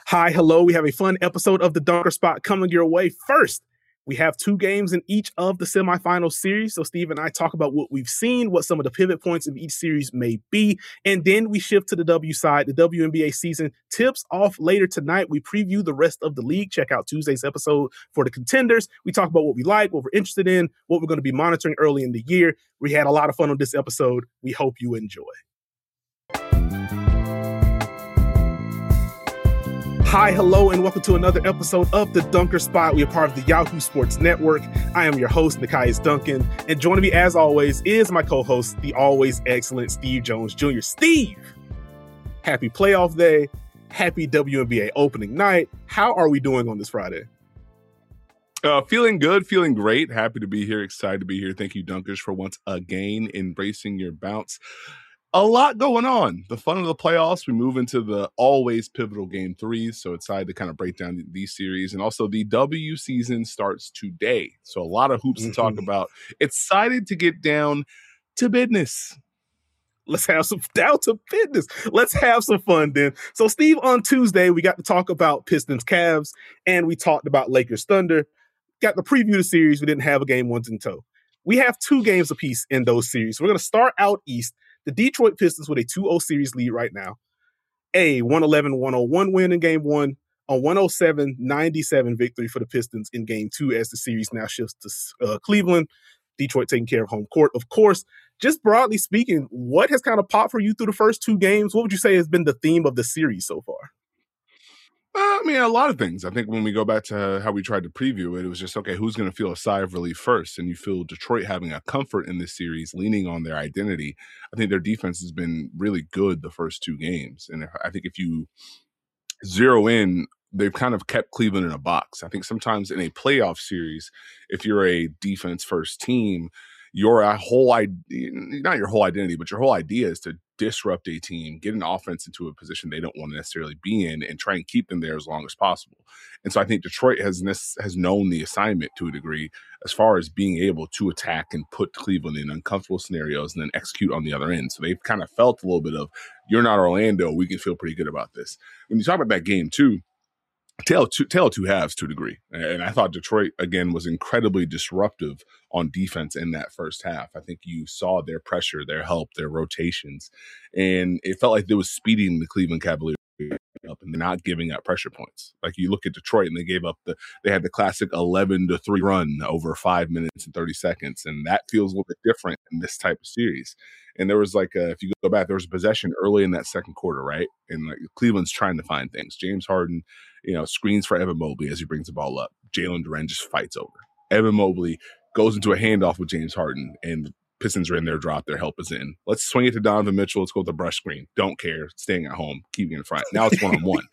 Hi, hello. We have a fun episode of the Dunker Spot coming your way. First, we have two games in each of the semifinal series. So Steve and I talk about what we've seen, what some of the pivot points of each series may be, and then we shift to the W side. The WNBA season tips off later tonight. We preview the rest of the league. Check out Tuesday's episode for the contenders. We talk about what we like, what we're interested in, what we're going to be monitoring early in the year. We had a lot of fun on this episode. We hope you enjoy. Hi, hello, and welcome to another episode of The Dunker Spot. We are part of the Yahoo Sports Network. I am your host, Nekias Duncan, and joining me, as always, is my co-host, the always excellent Steve Jones Jr. Steve, happy playoff day, happy WNBA opening night. How are we doing on this Friday? Feeling good, feeling great. Happy to be here, excited to be here. Thank you, Dunkers, for once again embracing your bounce. A lot going on. The fun of the playoffs. We move into the always pivotal game threes. So excited to kind of break down these series. And also the W season starts today. So a lot of hoops to talk about. Excited to get down to business. Let's have some down to business. Let's have some fun then. So Steve, on Tuesday, we got to talk about Pistons Cavs and we talked about Lakers Thunder. Got the preview of the series. We didn't have a game ones in tow. We have two games apiece in those series. We're going to start out east. The Detroit Pistons with a 2-0 series lead right now. A 111-101 win in game one, a 107-97 victory for the Pistons in game two as the series now shifts to Cleveland. Detroit taking care of home court. Of course, just broadly speaking, what has kind of popped for you through the first two games? What would you say has been the theme of the series so far? A lot of things. I think when we go back to how we tried to preview it, it was just, okay, who's going to feel a sigh of relief first? And you feel Detroit having a comfort in this series, leaning on their identity. I think their defense has been really good the first two games. And I think if you zero in, they've kind of kept Cleveland in a box. I think sometimes in a playoff series, if you're a defense first team, not your whole identity, but your whole idea is to disrupt a team, get an offense into a position they don't want to necessarily be in, and try and keep them there as long as possible. And so I think Detroit has known the assignment to a degree as far as being able to attack and put Cleveland in uncomfortable scenarios and then execute on the other end. So they've kind of felt a little bit of, you're not Orlando, we can feel pretty good about this. When you talk about that game too, tale of two halves to a degree. And I thought Detroit, again, was incredibly disruptive on defense in that first half. I think you saw their pressure, their help, their rotations, and it felt like they was speeding the Cleveland Cavaliers up and not giving up pressure points. Like you look at Detroit and they had the classic 11-3 run over 5 minutes and 30 seconds. And that feels a little bit different in this type of series. And there was if you go back, there was a possession early in that second quarter, right? And Cleveland's trying to find things. James Harden, screens for Evan Mobley as he brings the ball up. Jalen Duren just fights over. Evan Mobley goes into a handoff with James Harden, and Pistons are in their drop. Their help is in. Let's swing it to Donovan Mitchell. Let's go with the brush screen. Don't care. Staying at home. Keeping in front. Now it's one-on-one.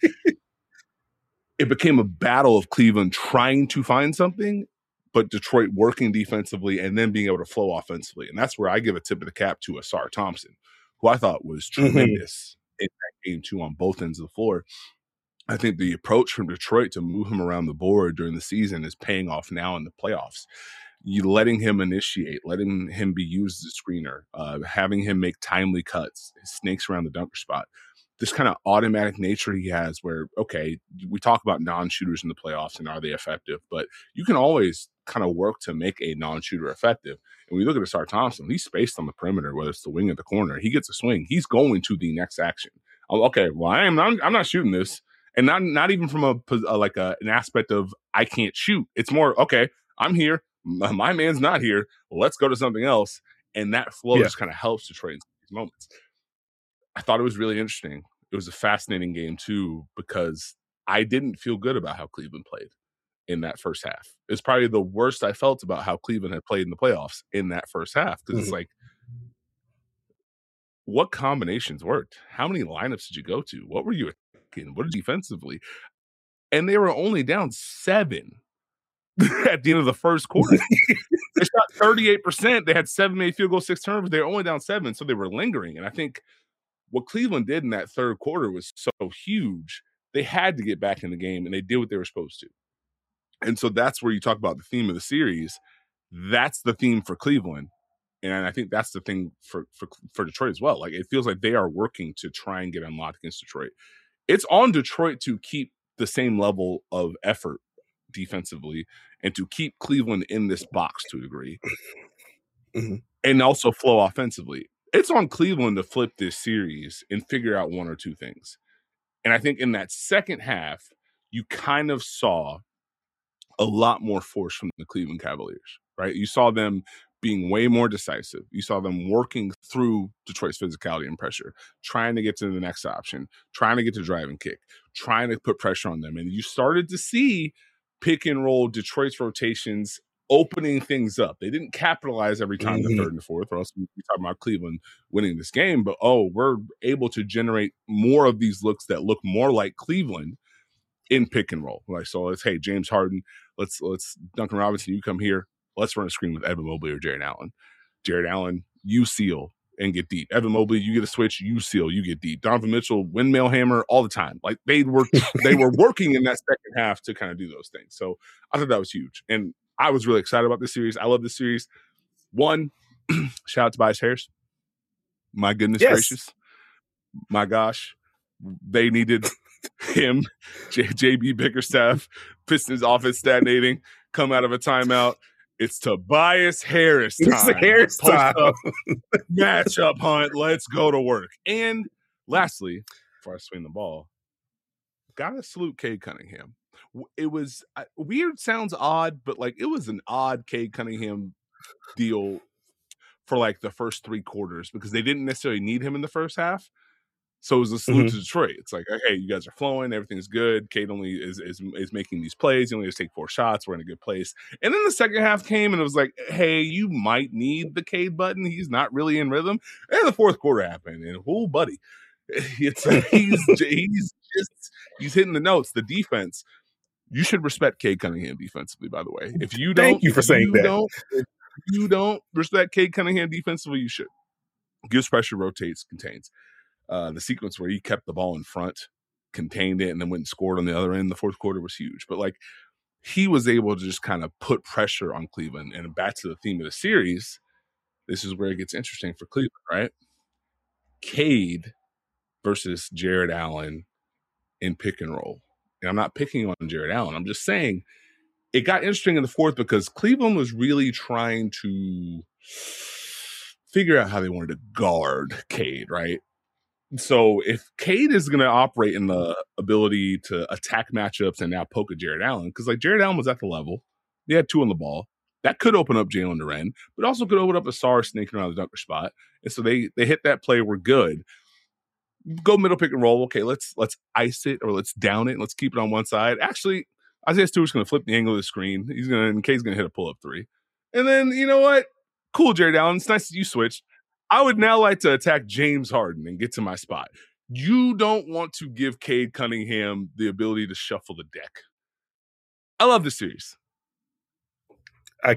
It became a battle of Cleveland trying to find something, but Detroit working defensively and then being able to flow offensively. And that's where I give a tip of the cap to Asar Thompson, who I thought was tremendous in that game too on both ends of the floor. I think the approach from Detroit to move him around the board during the season is paying off now in the playoffs. You letting him initiate, letting him be used as a screener, having him make timely cuts, his snakes around the dunker spot. This kind of automatic nature he has where, okay, we talk about non-shooters in the playoffs and are they effective, but you can always kind of work to make a non-shooter effective. And we look at Asar Thompson, he's spaced on the perimeter, whether it's the wing or the corner. He gets a swing. He's going to the next action. Okay, well, I'm not shooting this. And not even from an aspect of I can't shoot. It's more, okay, I'm here. My man's not here. Let's go to something else. And that flow just kind of helps Detroit in these moments. I thought it was really interesting. It was a fascinating game, too, because I didn't feel good about how Cleveland played in that first half. It's probably the worst I felt about how Cleveland had played in the playoffs in that first half. Because it's like, what combinations worked? How many lineups did you go to? What were you attacking? What defensively? And they were only down 7 at the end of the first quarter. They shot 38%. They had 7 made field goals, 6 turnovers. They were only down 7, so they were lingering. And I think what Cleveland did in that third quarter was so huge. They had to get back in the game, and they did what they were supposed to. And so that's where you talk about the theme of the series. That's the theme for Cleveland. And I think that's the thing for Detroit as well. Like, it feels like they are working to try and get unlocked against Detroit. It's on Detroit to keep the same level of effort defensively and to keep Cleveland in this box to a degree and also flow offensively. It's on Cleveland to flip this series and figure out one or two things. And I think in that second half, you kind of saw a lot more force from the Cleveland Cavaliers, right? You saw them being way more decisive. You saw them working through Detroit's physicality and pressure, trying to get to the next option, trying to get to drive and kick, trying to put pressure on them. And you started to see pick and roll Detroit's rotations opening things up. They didn't capitalize every time the third and the fourth, or else we're talking about Cleveland winning this game. But, we're able to generate more of these looks that look more like Cleveland in pick and roll. Like, so hey, James Harden, let's Duncan Robinson, you come here. Let's run a screen with Evan Mobley or Jared Allen. Jared Allen, you seal and get deep. Evan Mobley, you get a switch, you seal, you get deep. Donovan Mitchell, windmill hammer all the time. Like they were working in that second half to kind of do those things. So I thought that was huge. And I was really excited about this series. I love this series. One, shout out to Tobias Harris. My goodness gracious. My gosh. They needed him, JB Bickerstaff, Pistons offense stagnating, come out of a timeout. It's Tobias Harris time. It's Harris time. Matchup hunt. Let's go to work. And lastly, before I swing the ball, gotta salute Cade Cunningham. It was weird, sounds odd, but like it was an odd Cade Cunningham deal for like the first three quarters because they didn't necessarily need him in the first half. So it was a salute to Detroit. It's like, hey, you guys are flowing. Everything's good. Cade only is making these plays. He only has to take 4 shots. We're in a good place. And then the second half came, and it was like, hey, you might need the Cade button. He's not really in rhythm. And the fourth quarter happened, and buddy, he's hitting the notes. The defense, you should respect Cade Cunningham defensively. By the way, if you don't, thank you for saying that. If you don't respect Cade Cunningham defensively, you should. Gives pressure, rotates, contains. The sequence where he kept the ball in front, contained it, and then went and scored on the other end, the fourth quarter was huge. But like he was able to just kind of put pressure on Cleveland. And back to the theme of the series, this is where it gets interesting for Cleveland, right? Cade versus Jared Allen in pick and roll. And I'm not picking on Jared Allen. I'm just saying it got interesting in the fourth because Cleveland was really trying to figure out how they wanted to guard Cade, right? So if Cade is going to operate in the ability to attack matchups and now poke at Jared Allen, because like Jared Allen was at the level, they had 2 on the ball. That could open up Jalen Duren, but also could open up Asar sneaking around the dunker spot. And so they hit that play. We're good. Go middle pick and roll. Okay, let's ice it or let's down it. And let's keep it on one side. Actually, Isaiah Stewart's going to flip the angle of the screen. Cade's going to hit a pull-up 3. And then, you know what? Cool, Jared Allen. It's nice that you switched. I would now like to attack James Harden and get to my spot. You don't want to give Cade Cunningham the ability to shuffle the deck. I love this series. I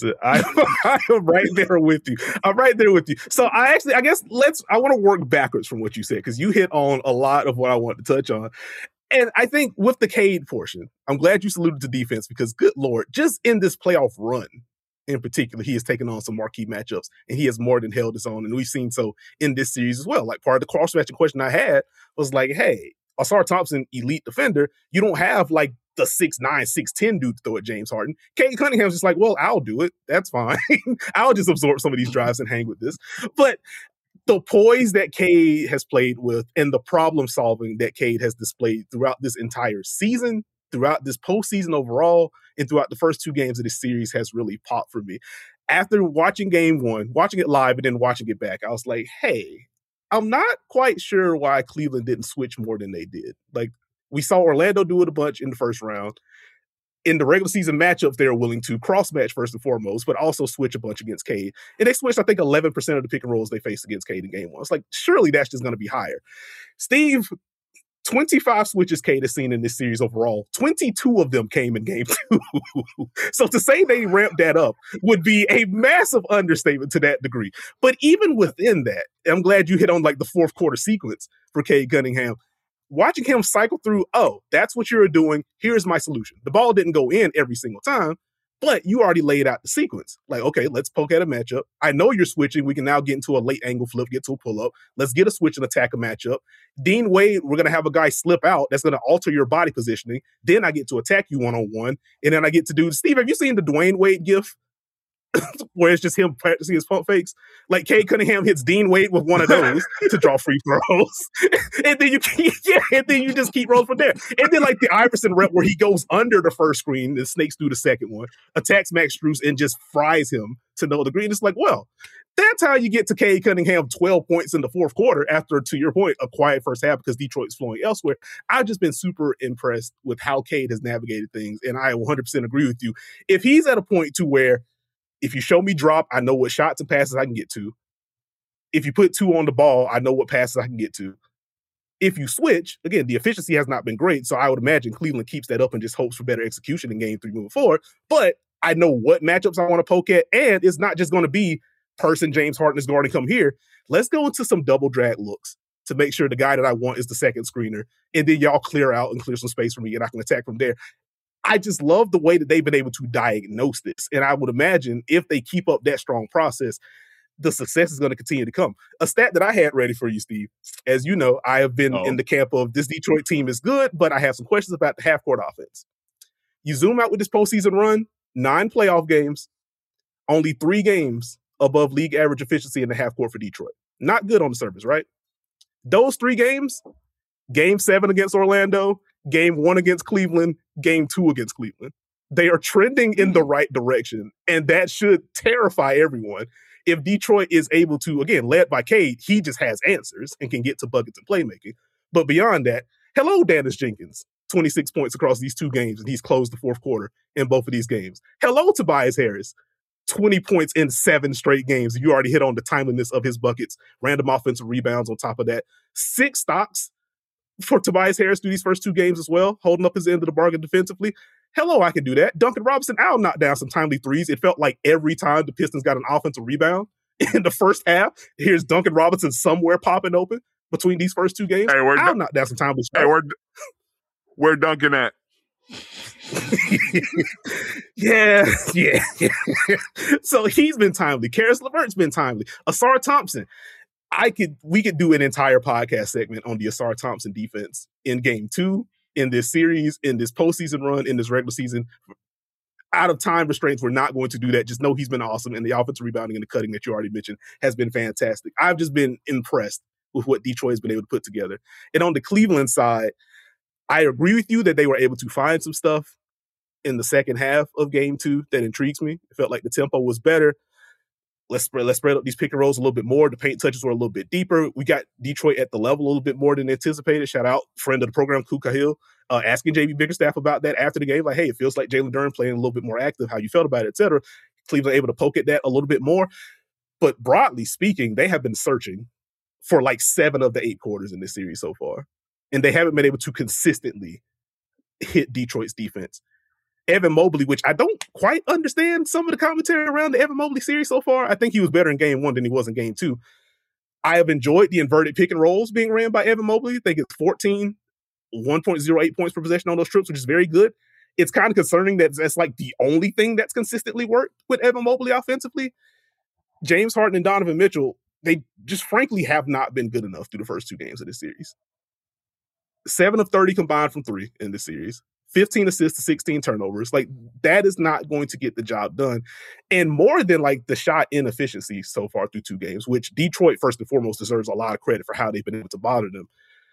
am right there with you. I'm right there with you. So I want to work backwards from what you said because you hit on a lot of what I want to touch on. And I think with the Cade portion, I'm glad you saluted to defense because good Lord, just in this playoff run, in particular, he has taken on some marquee matchups and he has more than held his own. And we've seen so in this series as well. Like part of the cross-matching question I had was like, hey, Asar Thompson, elite defender, you don't have like the 6'9", 6'10" dude to throw at James Harden. Cade Cunningham's just like, well, I'll do it. That's fine. I'll just absorb some of these drives and hang with this. But the poise that Cade has played with and the problem solving that Cade has displayed throughout this entire season, throughout this postseason overall, and throughout the first 2 games of this series has really popped for me. After watching game 1, watching it live and then watching it back, I was like, hey, I'm not quite sure why Cleveland didn't switch more than they did. Like, we saw Orlando do it a bunch in the first round. In the regular season matchups, they were willing to cross-match first and foremost, but also switch a bunch against Cade. And they switched, I think, 11% of the pick and rolls they faced against Cade in game 1. It's like, surely that's just going to be higher. Steve, 25 switches Cade has seen in this series overall. 22 of them came in game 2. So to say they ramped that up would be a massive understatement to that degree. But even within that, I'm glad you hit on like the fourth quarter sequence for Cade Cunningham. Watching him cycle through, oh, that's what you're doing. Here's my solution. The ball didn't go in every single time, But you already laid out the sequence. Like, okay, let's poke at a matchup. I know you're switching. We can now get into a late angle flip, get to a pull-up. Let's get a switch and attack a matchup. Dean Wade, we're going to have a guy slip out. That's going to alter your body positioning. Then I get to attack you one-on-one. And then I get to do, Steve, have you seen the Dwayne Wade gif? Where it's just him practicing his pump fakes. Like Cade Cunningham hits Dean Wade with one of those to draw free throws. And then you just keep rolling from there. And then like the Iverson rep where he goes under the first screen and snakes through the second one, attacks Max Strus and just fries him to no degree. And it's like, well, that's how you get to Cade Cunningham 12 points in the fourth quarter after, to your point, a quiet first half because Detroit's flowing elsewhere. I've just been super impressed with how Cade has navigated things. And I 100% agree with you. If he's at a point to where if you show me drop, I know what shots and passes I can get to. If you put 2 on the ball, I know what passes I can get to. If you switch, again, the efficiency has not been great, so I would imagine Cleveland keeps that up and just hopes for better execution in game 3 moving forward. But I know what matchups I want to poke at, and it's not just going to be person James Harden is guarding come here. Let's go into some double drag looks to make sure the guy that I want is the second screener, and then y'all clear out and clear some space for me, and I can attack from there. I just love the way that they've been able to diagnose this. And I would imagine if they keep up that strong process, the success is going to continue to come. A stat that I had ready for you, Steve. As you know, I have been in the camp of this Detroit team is good, but I have some questions about the half-court offense. You zoom out with this postseason run, 9 playoff games, only 3 games above league average efficiency in the half-court for Detroit. Not good on the surface, right? Those 3 games, Game 7 against Orlando, Game 1 against Cleveland, Game 2 against Cleveland. They are trending in the right direction, and that should terrify everyone. If Detroit is able to, again, led by Cade, he just has answers and can get to buckets and playmaking. But beyond that, hello, Dennis Jenkins, 26 points across these 2 games, and he's closed the fourth quarter in both of these games. Hello, Tobias Harris, 20 points in 7 straight games. You already hit on the timeliness of his buckets, random offensive rebounds on top of that. 6 stocks for Tobias Harris through these first 2 games as well, holding up his end of the bargain defensively. Hello, I can do that. Duncan Robinson, I'll knock down some timely threes. It felt like every time the Pistons got an offensive rebound in the first half, here's Duncan Robinson somewhere popping open between these first 2 games. Hey, I'll knock down some timely shots. Hey, where Duncan at? yeah. So he's been timely. Karis LeVert's been timely. Ausar Thompson. We could do an entire podcast segment on the Ausar Thompson defense in game 2, in this series, in this postseason run, in this regular season. Out of time restraints, we're not going to do that. Just know he's been awesome, and the offensive rebounding and the cutting that you already mentioned has been fantastic. I've just been impressed with what Detroit has been able to put together. And on the Cleveland side, I agree with you that they were able to find some stuff in the second half of game 2 that intrigues me. It felt like the tempo was better. Let's spread up these pick and rolls a little bit more. The paint touches were a little bit deeper. We got Detroit at the level a little bit more than anticipated. Shout out, friend of the program, Ku Cahill, asking JB Bickerstaff about that after the game. Like, hey, it feels like Jalen Duren playing a little bit more active, how you felt about it, et cetera. Cleveland able to poke at that a little bit more. But broadly speaking, they have been searching for like 7 of the 8 quarters in this series so far. And they haven't been able to consistently hit Detroit's defense. Evan Mobley, which I don't quite understand some of the commentary around the Evan Mobley series so far. I think he was better in game 1 than he was in game 2. I have enjoyed the inverted pick and rolls being ran by Evan Mobley. I think it's 14, 1.08 points per possession on those trips, which is very good. It's kind of concerning that that's like the only thing that's consistently worked with Evan Mobley offensively. James Harden and Donovan Mitchell, they just frankly have not been good enough through the first 2 games of this series. 7 of 30 combined from 3 in this series. 15 assists to 16 turnovers. Like, that is not going to get the job done. And more than like the shot inefficiency so far through 2 games, which Detroit first and foremost deserves a lot of credit for how they've been able to bother them.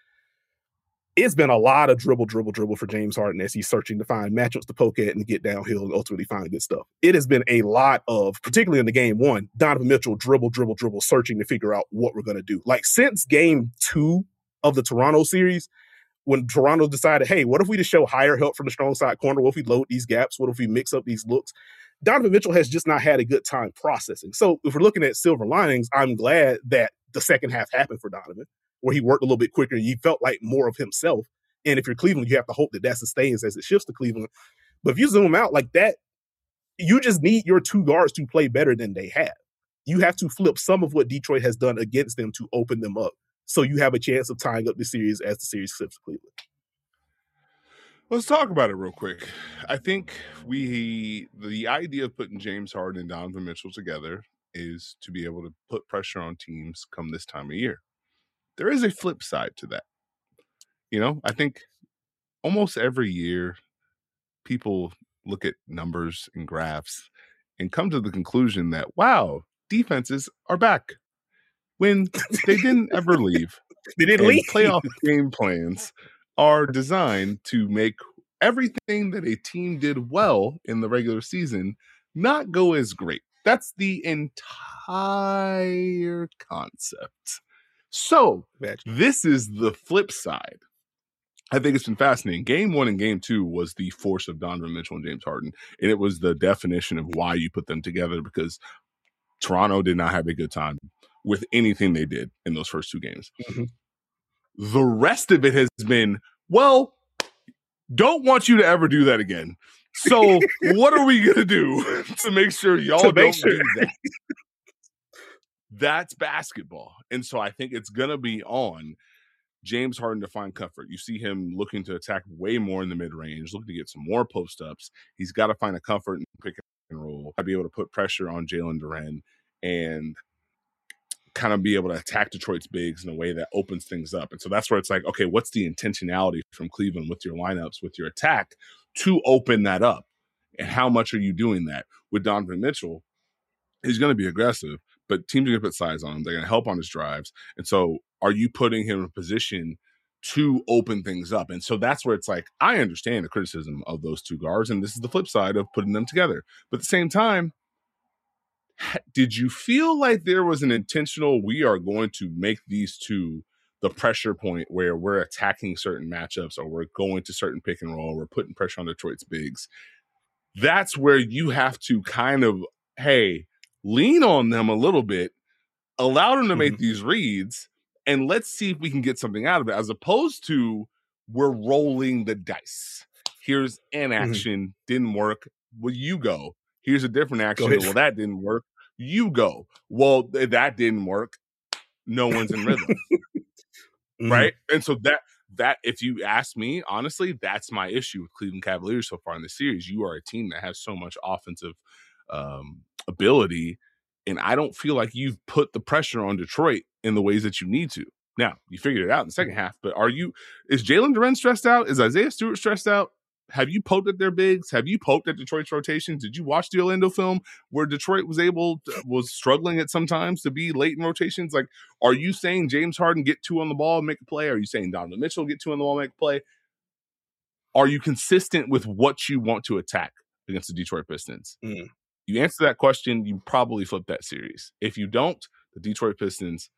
It's been a lot of dribble for James Harden as he's searching to find matchups to poke at and get downhill and ultimately find good stuff. It has been a lot of, particularly in the game 1, Donovan Mitchell dribble, searching to figure out what we're going to do. Like, since game 2 of the Toronto series, when Toronto decided, hey, what if we just show higher help from the strong side corner? What if we load these gaps? What if we mix up these looks? Donovan Mitchell has just not had a good time processing. So if we're looking at silver linings, I'm glad that the second half happened for Donovan, where he worked a little bit quicker. He felt like more of himself. And if you're Cleveland, you have to hope that sustains as it shifts to Cleveland. But if you zoom out like that, you just need your 2 guards to play better than they have. You have to flip some of what Detroit has done against them to open them up, so you have a chance of tying up the series as the series flips to Cleveland. Let's talk about it real quick. I think the idea of putting James Harden and Donovan Mitchell together is to be able to put pressure on teams come this time of year. There is a flip side to that. I think almost every year people look at numbers and graphs and come to the conclusion that, wow, defenses are back when they didn't ever leave. They didn't leave. Playoff game plans are designed to make everything that a team did well in the regular season not go as great. That's the entire concept. So this is the flip side. I think it's been fascinating. Game 1 and Game 2 was the force of Donovan Mitchell and James Harden, and it was the definition of why you put them together, because Toronto did not have a good time with anything they did in those first two games. Mm-hmm. The rest of it has been, well, don't want you to ever do that again. So what are we going to do to make sure y'all don't do that? That's basketball. And so I think it's going to be on James Harden to find comfort. You see him looking to attack way more in the mid-range, looking to get some more post-ups. He's got to find a comfort in pick and roll. I'd be able to put pressure on Jalen Duren and kind of be able to attack Detroit's bigs in a way that opens things up. And so that's where it's like, okay, what's the intentionality from Cleveland with your lineups, with your attack to open that up? And how much are you doing that? With Donovan Mitchell, he's going to be aggressive, but teams are going to put size on him. They're going to help on his drives. And so are you putting him in a position to open things up? And so that's where it's like, I understand the criticism of those two guards, and this is the flip side of putting them together. But at the same time, did you feel like there was an intentional, we are going to make these two the pressure point where we're attacking certain matchups, or we're going to certain pick and roll, we're putting pressure on Detroit's bigs? That's where you have to kind of, hey, lean on them a little bit, allow them to make these reads, and let's see if we can get something out of it, as opposed to we're rolling the dice. Here's an action, didn't work. Well, you go. Here's a different action. Well, that didn't work. You go. Well, that didn't work. No one's in rhythm. Right? And so that, if you ask me, honestly, that's my issue with Cleveland Cavaliers so far in the series. You are a team that has so much offensive ability, and I don't feel like you've put the pressure on Detroit in the ways that you need to. Now, you figured it out in the second half, but is Jalen Duren stressed out? Is Isaiah Stewart stressed out? Have you poked at their bigs? Have you poked at Detroit's rotations? Did you watch the Orlando film where Detroit was struggling at sometimes to be late in rotations? Like, are you saying James Harden get two on the ball and make a play? Are you saying Donovan Mitchell get two on the ball and make a play? Are you consistent with what you want to attack against the Detroit Pistons? You answer that question, you probably flip that series. If you don't, the Detroit Pistons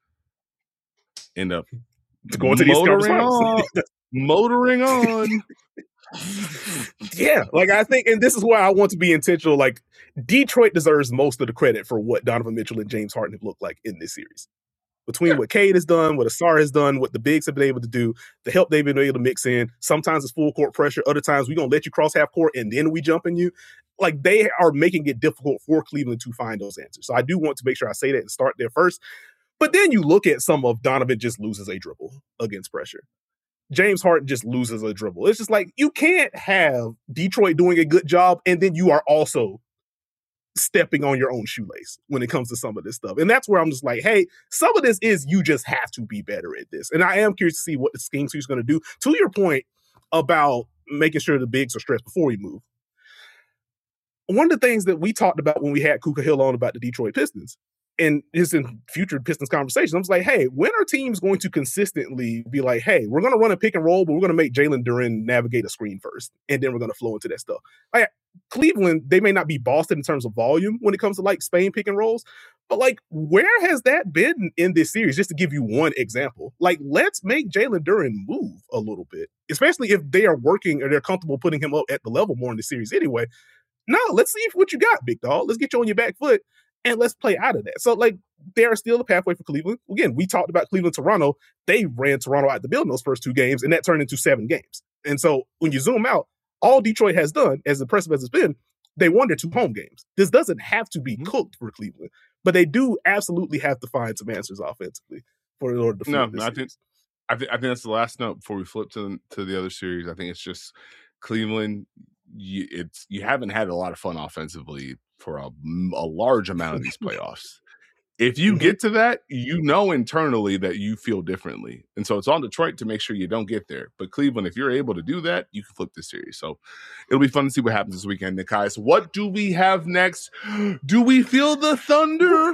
end up going to these motoring on. Yeah, like I think, and this is why I want to be intentional. Like, Detroit deserves most of the credit for what Donovan Mitchell and James Harden have looked like in this series. Between what Cade has done, what Asar has done, what the bigs have been able to do, the help they've been able to mix in. Sometimes it's full court pressure. Other times we're going to let you cross half court and then we jump in you. Like, they are making it difficult for Cleveland to find those answers. So I do want to make sure I say that and start there first. But then you look at some of Donovan just loses a dribble against pressure. James Harden just loses a dribble. It's just like, you can't have Detroit doing a good job and then you are also stepping on your own shoelace when it comes to some of this stuff. And that's where I'm just like, hey, some of this is, you just have to be better at this. And I am curious to see what the scheme is going to do. To your point about making sure the bigs are stressed before we move, one of the things that we talked about when we had Kuka Hill on about the Detroit Pistons, and it's in future Pistons conversations, I was like, hey, when are teams going to consistently be like, hey, we're going to run a pick and roll, but we're going to make Jalen Duren navigate a screen first, and then we're going to flow into that stuff. Like, Cleveland, they may not be Boston in terms of volume when it comes to like Spain pick and rolls, but like, where has that been in this series? Just to give you one example, like, let's make Jalen Duren move a little bit, especially if they are working or they're comfortable putting him up at the level more in the series anyway. No, let's see what you got, big dog. Let's get you on your back foot and let's play out of that. So, like, there's still a pathway for Cleveland. Again, we talked about Cleveland-Toronto. They ran Toronto out the building those first two games, and that turned into 7 games. And so when you zoom out, all Detroit has done, as impressive as it's been, they won their 2 home games. This doesn't have to be cooked for Cleveland, but they do absolutely have to find some answers offensively in order to flip this series. I think that's the last note before we flip to the other series. I think it's just Cleveland, you haven't had a lot of fun offensively for a large amount of these playoffs. If you get to that, you know internally that you feel differently. And so it's on Detroit to make sure you don't get there. But Cleveland, if you're able to do that, you can flip this series. So it'll be fun to see what happens this weekend, Nikai. So what do we have next? Do we feel the thunder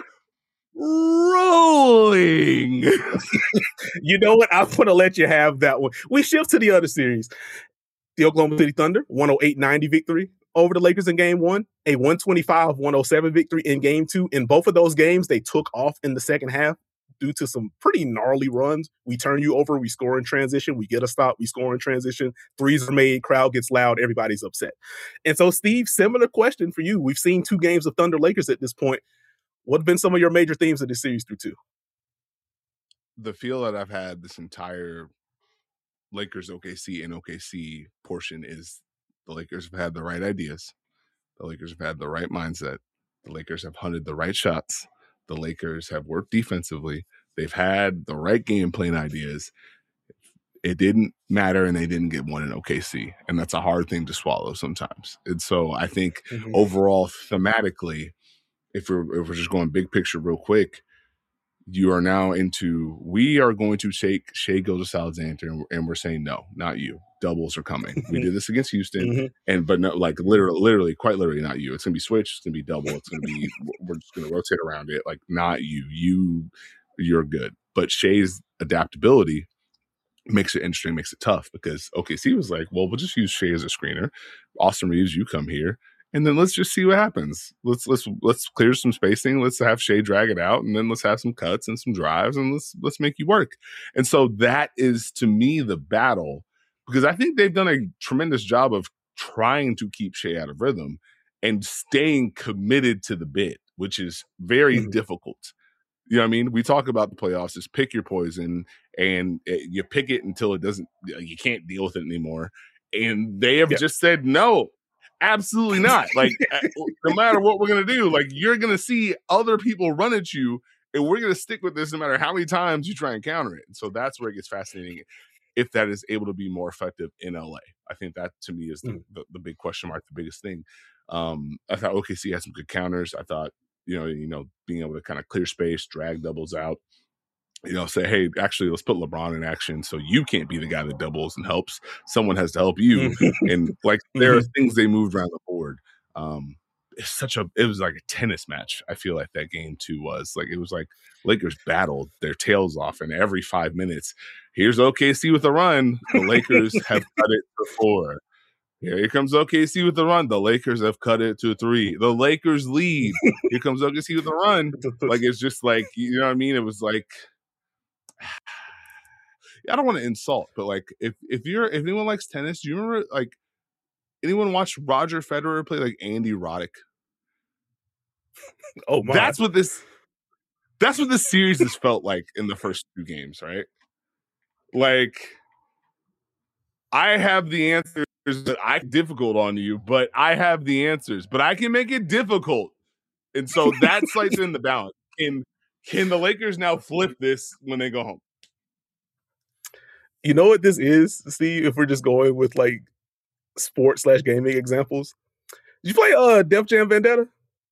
rolling? You know what? I'm going to let you have that one. We shift to the other series. The Oklahoma City Thunder, 108-90 victory over the Lakers in game one, a 125-107 victory in game two. In both of those games, they took off in the second half due to some pretty gnarly runs. We turn you over, we score in transition, we get a stop, we score in transition, threes are made, crowd gets loud, everybody's upset. And so, Steve, similar question for you. We've seen 2 games of Thunder Lakers at this point. What have been some of your major themes of this series through 2? The feel that I've had this entire Lakers OKC and OKC portion is the Lakers have had the right ideas. The Lakers have had the right mindset. The Lakers have hunted the right shots. The Lakers have worked defensively. They've had the right game plan ideas. It didn't matter, and they didn't get one in OKC, and that's a hard thing to swallow sometimes. And so I think overall, thematically, if we're just going big picture real quick, you are now into, we are going to take Shai Gilgeous-Alexander, and we're saying, no, not you. Doubles are coming. We did this against Houston, but no, like literally, quite literally, not you. It's going to be switch. It's going to be double. It's going to be, we're just going to rotate around it. Like, not you. You're good. But Shai's adaptability makes it interesting, makes it tough, because OKC was like, well, we'll just use Shai as a screener. Austin Reeves, you come here. And then let's just see what happens. Let's clear some spacing. Let's have Shai drag it out, and then let's have some cuts and some drives, and let's make you work. And so that is, to me, the battle, because I think they've done a tremendous job of trying to keep Shai out of rhythm and staying committed to the bit, which is very difficult. You know what I mean? We talk about the playoffs as pick your poison, and you pick it until it doesn't, you can't deal with it anymore. And they have just said no. Absolutely not. Like, no matter what we're going to do, like, you're going to see other people run at you, and we're going to stick with this no matter how many times you try and counter it. And so that's where it gets fascinating, if that is able to be more effective in LA. I think that, to me, is the big question mark, the biggest thing. I thought OKC had some good counters. I thought, you know, being able to kind of clear space, drag doubles out, you know, say, hey, actually, let's put LeBron in action, so you can't be the guy that doubles and helps. Someone has to help you. And like, there are things they moved around the board. It was like a tennis match. I feel like that game too was like, it was like Lakers battled their tails off, and every 5 minutes, here's OKC with a run. The Lakers have cut it to 4. Here comes OKC with the run. The Lakers have cut it to 3. The Lakers lead. Here comes OKC with the run. Like, it's just like, you know what I mean? It was like, I don't want to insult, but like, if anyone likes tennis, do you remember, like, anyone watch Roger Federer play like Andy Roddick? Oh my! That's what this series has felt like in the first 2 games, right? Like, I have the answers that I difficult on you, but I have the answers, but I can make it difficult, and so that slides in the balance. Can the Lakers now flip this when they go home? You know what this is, Steve? If we're just going with like sports/gaming examples, did you play Def Jam Vendetta?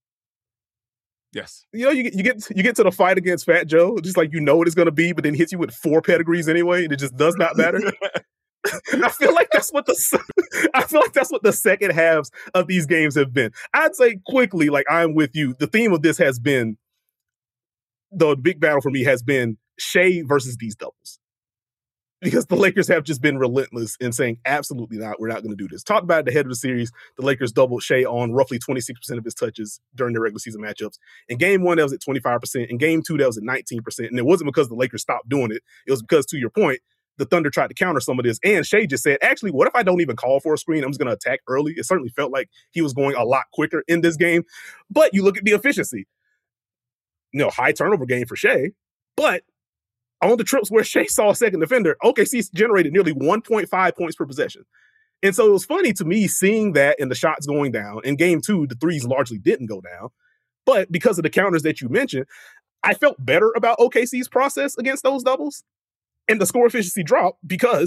Yes. You know, you get to the fight against Fat Joe, just like, you know what it's going to be, but then hits you with 4 pedigrees anyway, and it just does not matter. I feel like that's what the second halves of these games have been. I'd say quickly, like, I'm with you. The theme of this has been, the big battle for me has been Shai versus these doubles. Because the Lakers have just been relentless in saying, absolutely not, we're not going to do this. Talked about at the head of the series, the Lakers doubled Shai on roughly 26% of his touches during their regular season matchups. In game 1, that was at 25%. In game 2, that was at 19%. And it wasn't because the Lakers stopped doing it. It was because, to your point, the Thunder tried to counter some of this. And Shai just said, actually, what if I don't even call for a screen? I'm just going to attack early. It certainly felt like he was going a lot quicker in this game. But you look at the efficiency. You know, high turnover game for Shai. But on the trips where Shai saw a second defender, OKC generated nearly 1.5 points per possession. And so it was funny to me seeing that and the shots going down. In game 2, the threes largely didn't go down. But because of the counters that you mentioned, I felt better about OKC's process against those doubles. And the score efficiency dropped because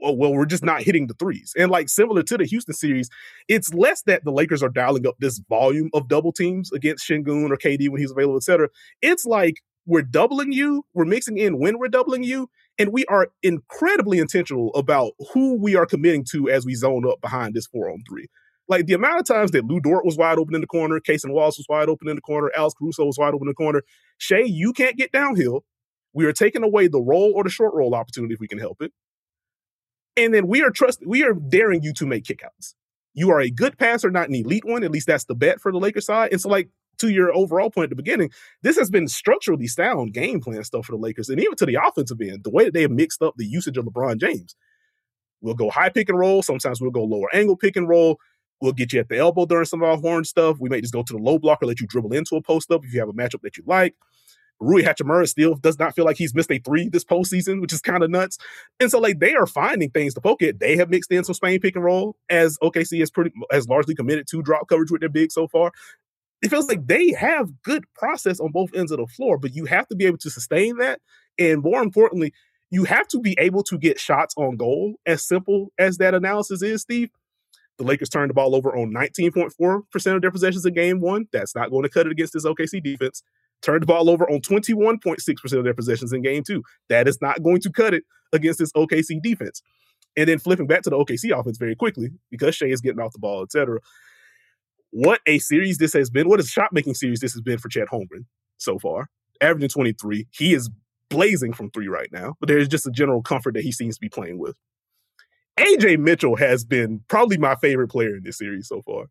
well, we're just not hitting the threes. And like similar to the Houston series, it's less that the Lakers are dialing up this volume of double teams against Şengün or KD when he's available, etc. It's like we're doubling you, we're mixing in when we're doubling you, and we are incredibly intentional about who we are committing to as we zone up behind this 4-on-3. Like the amount of times that Lou Dort was wide open in the corner, Casey Wallace was wide open in the corner, Alex Caruso was wide open in the corner. Shai, you can't get downhill. We are taking away the roll or the short roll opportunity if we can help it. And then we are daring you to make kickouts. You are a good passer, not an elite one. At least that's the bet for the Lakers side. And so, like, to your overall point at the beginning, this has been structurally sound game plan stuff for the Lakers. And even to the offensive end, the way that they have mixed up the usage of LeBron James. We'll go high pick and roll. Sometimes we'll go lower angle pick and roll. We'll get you at the elbow during some of our horn stuff. We may just go to the low blocker, let you dribble into a post up if you have a matchup that you like. Rui Hachimura still does not feel like he's missed a 3 this postseason, which is kind of nuts. And so, like, they are finding things to poke at. They have mixed in some Spain pick and roll, as OKC has largely committed to drop coverage with their big so far. It feels like they have good process on both ends of the floor, but you have to be able to sustain that. And more importantly, you have to be able to get shots on goal. As simple as that analysis is, Steve, the Lakers turned the ball over on 19.4% of their possessions in game 1. That's not going to cut it against this OKC defense. Turned the ball over on 21.6% of their possessions in game 2. That is not going to cut it against this OKC defense. And then flipping back to the OKC offense very quickly, because Shai is getting off the ball, etc. What a series this has been. What a shot-making series this has been for Chet Holmgren so far. Averaging 23. He is blazing from 3 right now, but there's just a general comfort that he seems to be playing with. AJ Mitchell has been probably my favorite player in this series so far.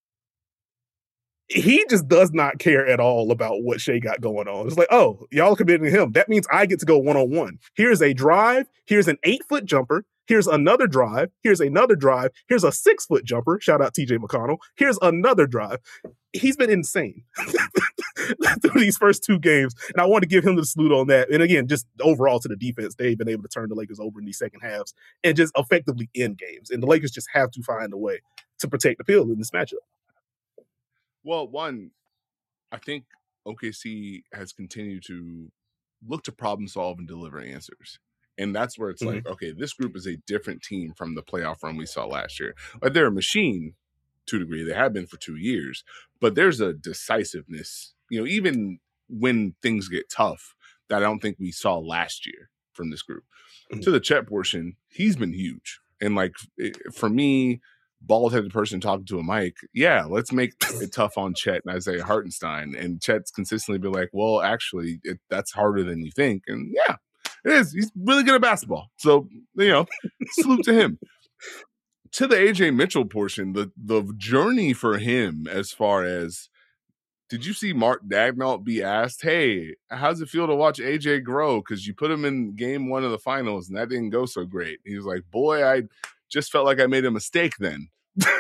He just does not care at all about what Shai got going on. It's like, oh, y'all committing to him. That means I get to go one-on-one. Here's a drive. Here's an 8-foot jumper. Here's another drive. Here's another drive. Here's a 6-foot jumper. Shout out TJ McConnell. Here's another drive. He's been insane through these first 2 games. And I want to give him the salute on that. And again, just overall to the defense, they've been able to turn the Lakers over in these second halves and just effectively end games. And the Lakers just have to find a way to protect the field in this matchup. Well, one, I think OKC has continued to look to problem solve and deliver answers. And that's where it's like, okay, this group is a different team from the playoff run we saw last year. Like, they're a machine to a degree. They have been for 2 years. But there's a decisiveness, even when things get tough, that I don't think we saw last year from this group. To the Chet portion, he's been huge. And, like, for me, bald-headed person talking to a mic, yeah, let's make it tough on Chet and Isaiah Hartenstein. And Chet's consistently been like, well, actually, that's harder than you think. And yeah, it is. He's really good at basketball. So, salute to him. To the AJ Mitchell portion, the journey for him as far as, did you see Mark Daigneault be asked, hey, how's it feel to watch AJ grow? Because you put him in game 1 of the finals and that didn't go so great. He was like, boy, I just felt like I made a mistake then.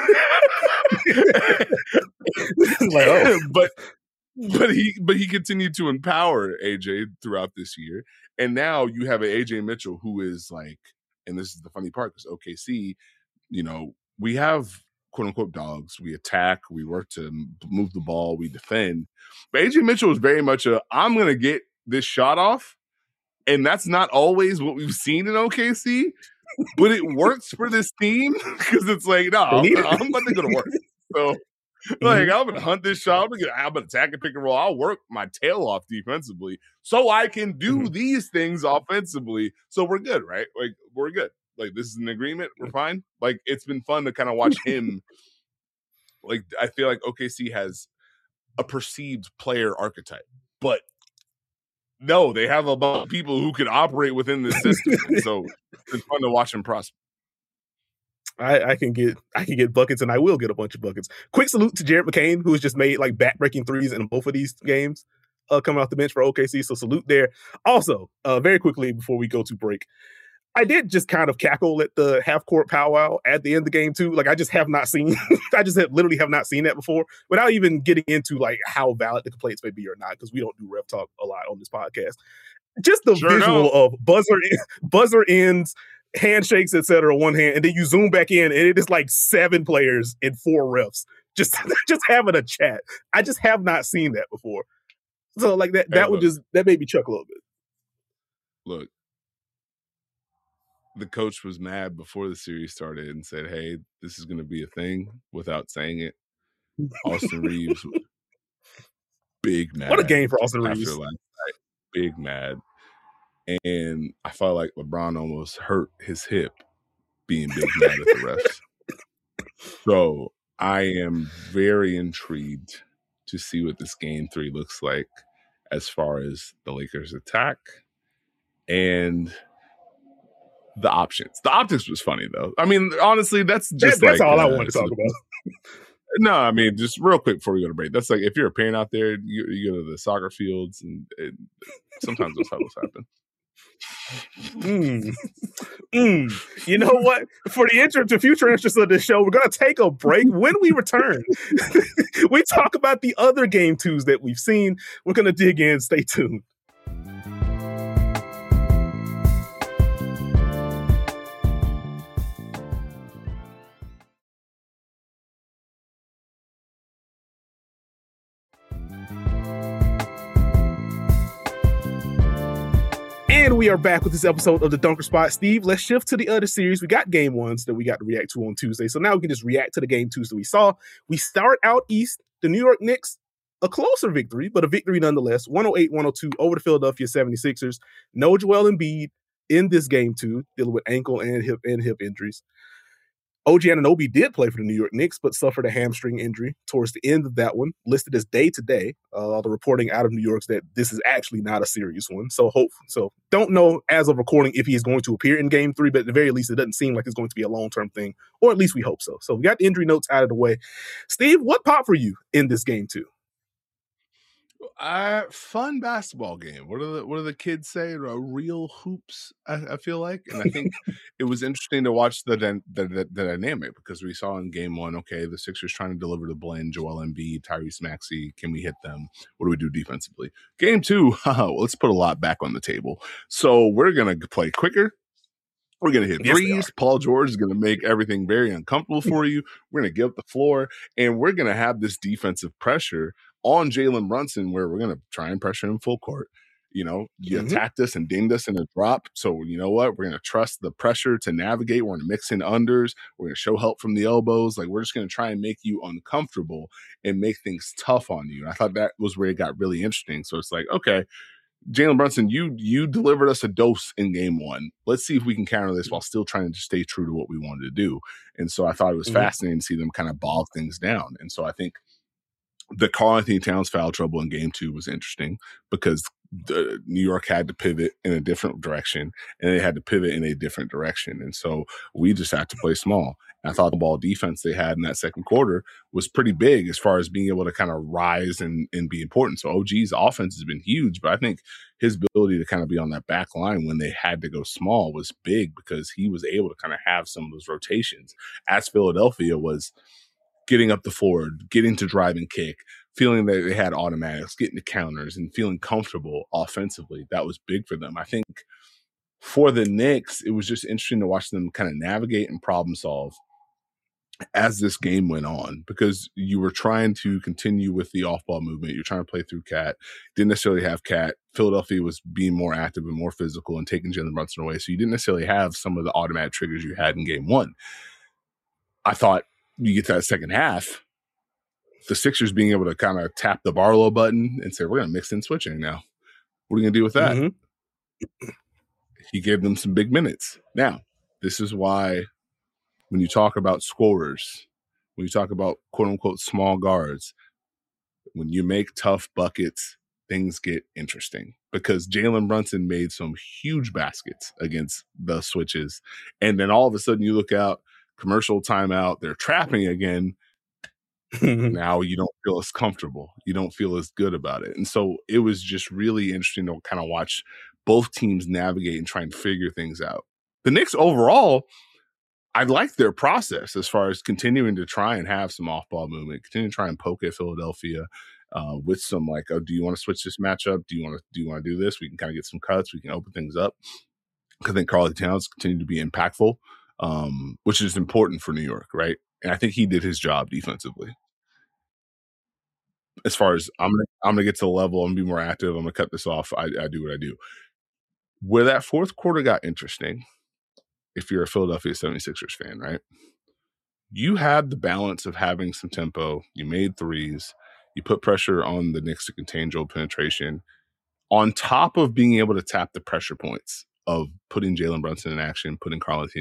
Like, oh. But he continued to empower AJ throughout this year. And now you have an AJ Mitchell who is like, and this is the funny part, because OKC, we have quote unquote dogs. We attack, we work to move the ball, we defend. But AJ Mitchell is very much I'm going to get this shot off. And that's not always what we've seen in OKC. But it works for this team because it's like, no, I'm about to go to work. So, like, I'm going to hunt this shot. I'm going to attack and pick and roll. I'll work my tail off defensively so I can do these things offensively. So we're good, right? Like, we're good. Like, this is an agreement. We're fine. Like, it's been fun to kind of watch him. Like, I feel like OKC has a perceived player archetype, but no, they have a bunch of people who can operate within this system. And so it's fun to watch him prosper. I can get buckets, and I will get a bunch of buckets. Quick salute to Jared McCain, who has just made like back-breaking threes in both of these games coming off the bench for OKC. So salute there. Also, very quickly before we go to break, I did just kind of cackle at the half-court powwow at the end of the game too. Like, I just have not seen, literally have not seen that before, without even getting into like how valid the complaints may be or not, because we don't do ref talk a lot on this podcast. Just the visual of buzzer ends, handshakes, etc. One hand, and then you zoom back in, and it is like 7 players and 4 refs just having a chat. I just have not seen that before. So like that made me chuckle a little bit. Look. the coach was mad before the series started and said, "Hey, this is going to be a thing," without saying it. Austin Reeves was big What a mad game for Austin after Reeves. last night. Big mad. And I felt like LeBron almost hurt his hip being big mad at the refs. So I am very intrigued to see what this game 3 looks like as far as the Lakers attack and the options. The optics was funny though. I mean, honestly, that's just That's like all I wanted to talk about. no, I mean, just real quick before we go to break. That's like if you're a parent out there, you go to the soccer fields, and sometimes those huddles happen. You know what? For the future interest of this show, we're going to take a break. When we return, we talk about the other game 2s that we've seen. We're going to dig in. Stay tuned. And we are back with this episode of the Dunker Spot. Steve, let's shift to the other series. We got game 1s that we got to react to on Tuesday. So now we can just react to the game 2s that we saw. We start out east. The New York Knicks, a closer victory, but a victory nonetheless. 108-102 over the Philadelphia 76ers. No Joel Embiid in this game 2, dealing with ankle and hip injuries. OG Anunoby did play for the New York Knicks, but suffered a hamstring injury towards the end of that one, listed as day-to-day. The reporting out of New York is that this is actually not a serious one. So don't know as of recording if he is going to appear in game 3, but at the very least, it doesn't seem like it's going to be a long-term thing, or at least we hope so. So we got the injury notes out of the way. Steve, what popped for you in this game 2? Fun basketball game. What do the kids say? Real hoops, I feel like. And I think it was interesting to watch the dynamic, because we saw in game 1, okay, the Sixers trying to deliver the blend, Joel Embiid, Tyrese Maxey, can we hit them? What do we do defensively? Game 2, let's put a lot back on the table. So we're going to play quicker. We're going to hit threes. Paul George is going to make everything very uncomfortable for you. We're going to give up the floor, and we're going to have this defensive pressure on Jalen Brunson, where we're going to try and pressure him full court. You attacked us and dinged us in a drop. So you know what? We're going to trust the pressure to navigate. We're going to mix in unders. We're going to show help from the elbows. Like, we're just going to try and make you uncomfortable and make things tough on you. And I thought that was where it got really interesting. So it's like, okay, Jalen Brunson, you delivered us a dose in game 1. Let's see if we can counter this while still trying to stay true to what we wanted to do. And so I thought it was fascinating to see them kind of bog things down. And so I think the Karl-Anthony Towns foul trouble in game 2 was interesting, because New York had to pivot in a different direction, and they had to pivot in a different direction. And so we just had to play small. And I thought the ball defense they had in that second quarter was pretty big as far as being able to kind of rise and be important. So OG's offense has been huge, but I think his ability to kind of be on that back line when they had to go small was big, because he was able to kind of have some of those rotations, as Philadelphia was getting up the floor, getting to drive and kick, feeling that they had automatics, getting to counters, and feeling comfortable offensively. That was big for them. I think for the Knicks, it was just interesting to watch them kind of navigate and problem solve as this game went on, because you were trying to continue with the off-ball movement. You're trying to play through Cat. Didn't necessarily have Cat. Philadelphia was being more active and more physical and taking Jalen Brunson away. So you didn't necessarily have some of the automatic triggers you had in game 1. I thought you get to that second half, the Sixers being able to kind of tap the Barlow button and say, we're going to mix in switching now. What are you going to do with that? He gave them some big minutes. Now, this is why when you talk about scorers, when you talk about quote-unquote small guards, when you make tough buckets, things get interesting, because Jalen Brunson made some huge baskets against the switches. And then all of a sudden you look out, commercial timeout, they're trapping again. Now you don't feel as comfortable. You don't feel as good about it. And so it was just really interesting to kind of watch both teams navigate and try and figure things out. The Knicks overall, I like their process as far as continuing to try and have some off-ball movement, continue to try and poke at Philadelphia with some like, oh, do you want to switch this matchup? Do you want to do this? We can kind of get some cuts. We can open things up. I think Karl-Anthony Towns continue to be impactful, which is important for New York, right? And I think he did his job defensively. As far as I'm gonna get to the level, I'm gonna be more active. I'm gonna cut this off. I do what I do. Where that fourth quarter got interesting if you're a Philadelphia 76ers fan, right? You had the balance of having some tempo. You made threes. You put pressure on the Knicks to contain dribble penetration, on top of being able to tap the pressure points of putting Jalen Brunson in action, putting Karl-Anthony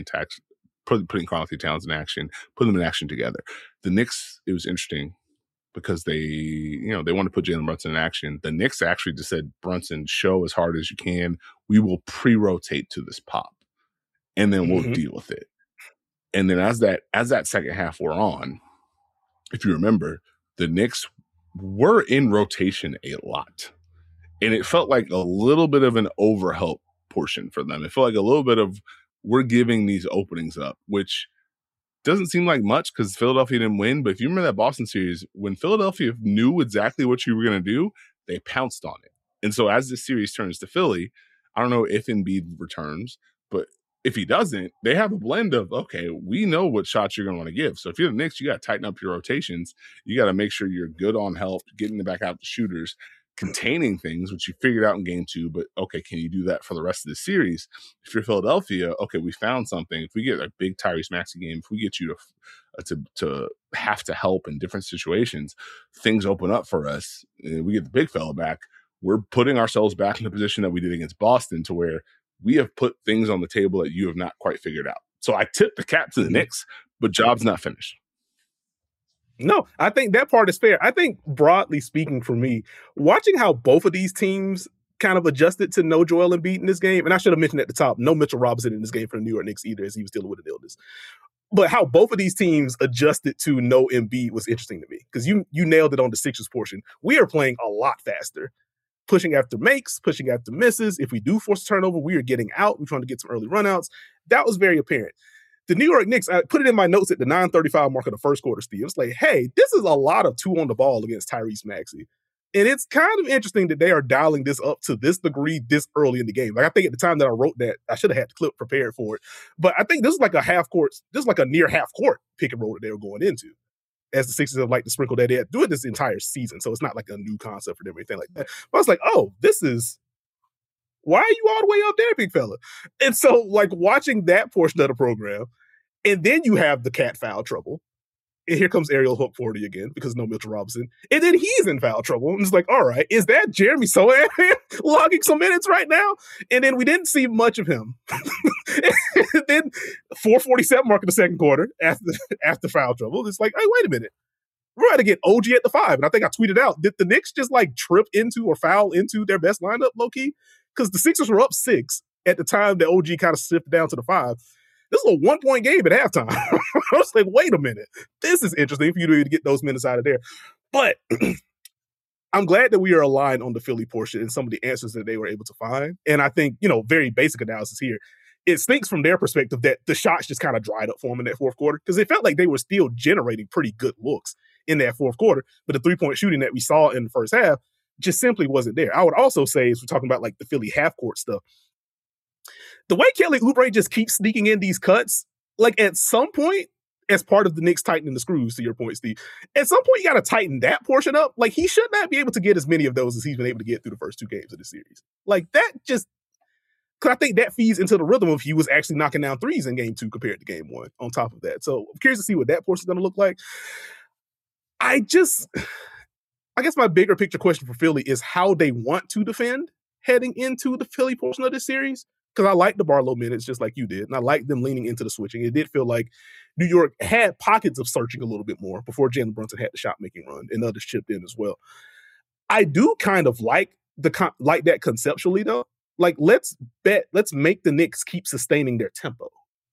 Towns in action, putting them in action together. The Knicks, it was interesting because they want to put Jalen Brunson in action. The Knicks actually just said, Brunson, show as hard as you can. We will pre-rotate to this pop, and then we'll deal with it. And then as that second half wore on, if you remember, the Knicks were in rotation a lot. And it felt like a little bit of an overhelp portion for them. It felt like a little bit of, we're giving these openings up, which doesn't seem like much because Philadelphia didn't win. But if you remember that Boston series, when Philadelphia knew exactly what you were going to do, they pounced on it. And so as this series turns to Philly, I don't know if Embiid returns, but if he doesn't, they have a blend of, okay, we know what shots you're going to want to give. So if you're the Knicks, you got to tighten up your rotations. You got to make sure you're good on help, getting it back out to shooters, containing things, which you figured out in game 2, but okay, can you do that for the rest of the series? If you're Philadelphia, okay, we found something. If we get a big Tyrese Maxey game, if we get you to have to help in different situations, things open up for us. We get the big fella back. We're putting ourselves back in the position that we did against Boston, to where we have put things on the table that you have not quite figured out. So I tip the cap to the Knicks, but job's not finished. No, I think that part is fair. I think, broadly speaking, for me, watching how both of these teams kind of adjusted to no Joel Embiid in this game, and I should have mentioned at the top, no Mitchell Robinson in this game for the New York Knicks either, as he was dealing with an illness. But how both of these teams adjusted to no Embiid was interesting to me, because you nailed it on the Sixers portion. We are playing a lot faster, pushing after makes, pushing after misses. If we do force a turnover, we are getting out. We're trying to get some early runouts. That was very apparent. The New York Knicks, I put it in my notes at the 9:35 mark of the first quarter, Steve. It's like, hey, this is a lot of 2 on the ball against Tyrese Maxey. And it's kind of interesting that they are dialing this up to this degree this early in the game. Like, I think at the time that I wrote that, I should have had the clip prepared for it. But I think this is like a near half court pick and roll that they were going into, as the Sixers have liked to sprinkle that in, doing this entire season. So it's not like a new concept for them or anything like that. But I was like, oh, why are you all the way up there, big fella? And so, like, watching that portion of the program, and then you have the cat foul trouble. And here comes Ariel Hook-Forty again, because no Mitchell Robinson. And then he's in foul trouble. And it's like, all right, is that Jeremy Sochan logging some minutes right now? And then we didn't see much of him. And then 4:47 mark in the second quarter, after foul trouble, it's like, hey, wait a minute. We're going to get OG at the 5. And I think I tweeted out, did the Knicks just like trip into or foul into their best lineup, low-key? Because the Sixers were up 6 at the time that OG kind of slipped down to the 5. This is a 1-point game at halftime. I was like, wait a minute. This is interesting for you to get those minutes out of there. But I'm glad that we are aligned on the Philly portion and some of the answers that they were able to find. And I think, very basic analysis here. It stinks from their perspective that the shots just kind of dried up for them in that fourth quarter, because it felt like they were still generating pretty good looks in that fourth quarter. But the 3-point shooting that we saw in the first half just simply wasn't there. I would also say, as we're talking about like the Philly half-court stuff, the way Kelly Oubre just keeps sneaking in these cuts, like at some point, as part of the Knicks tightening the screws, to your point, Steve, at some point you got to tighten that portion up. Like, he should not be able to get as many of those as he's been able to get through the first 2 games of the series. Like, that just, because I think that feeds into the rhythm of he was actually knocking down threes in game 2 compared to game 1 on top of that. So I'm curious to see what that portion is going to look like. I guess my bigger picture question for Philly is how they want to defend heading into the Philly portion of this series. Because I like the Barlow minutes just like you did, and I like them leaning into the switching. It did feel like New York had pockets of searching a little bit more before Jalen Brunson had the shot-making run, and others chipped in as well. I do kind of like that conceptually, though. Like, let's make the Knicks keep sustaining their tempo,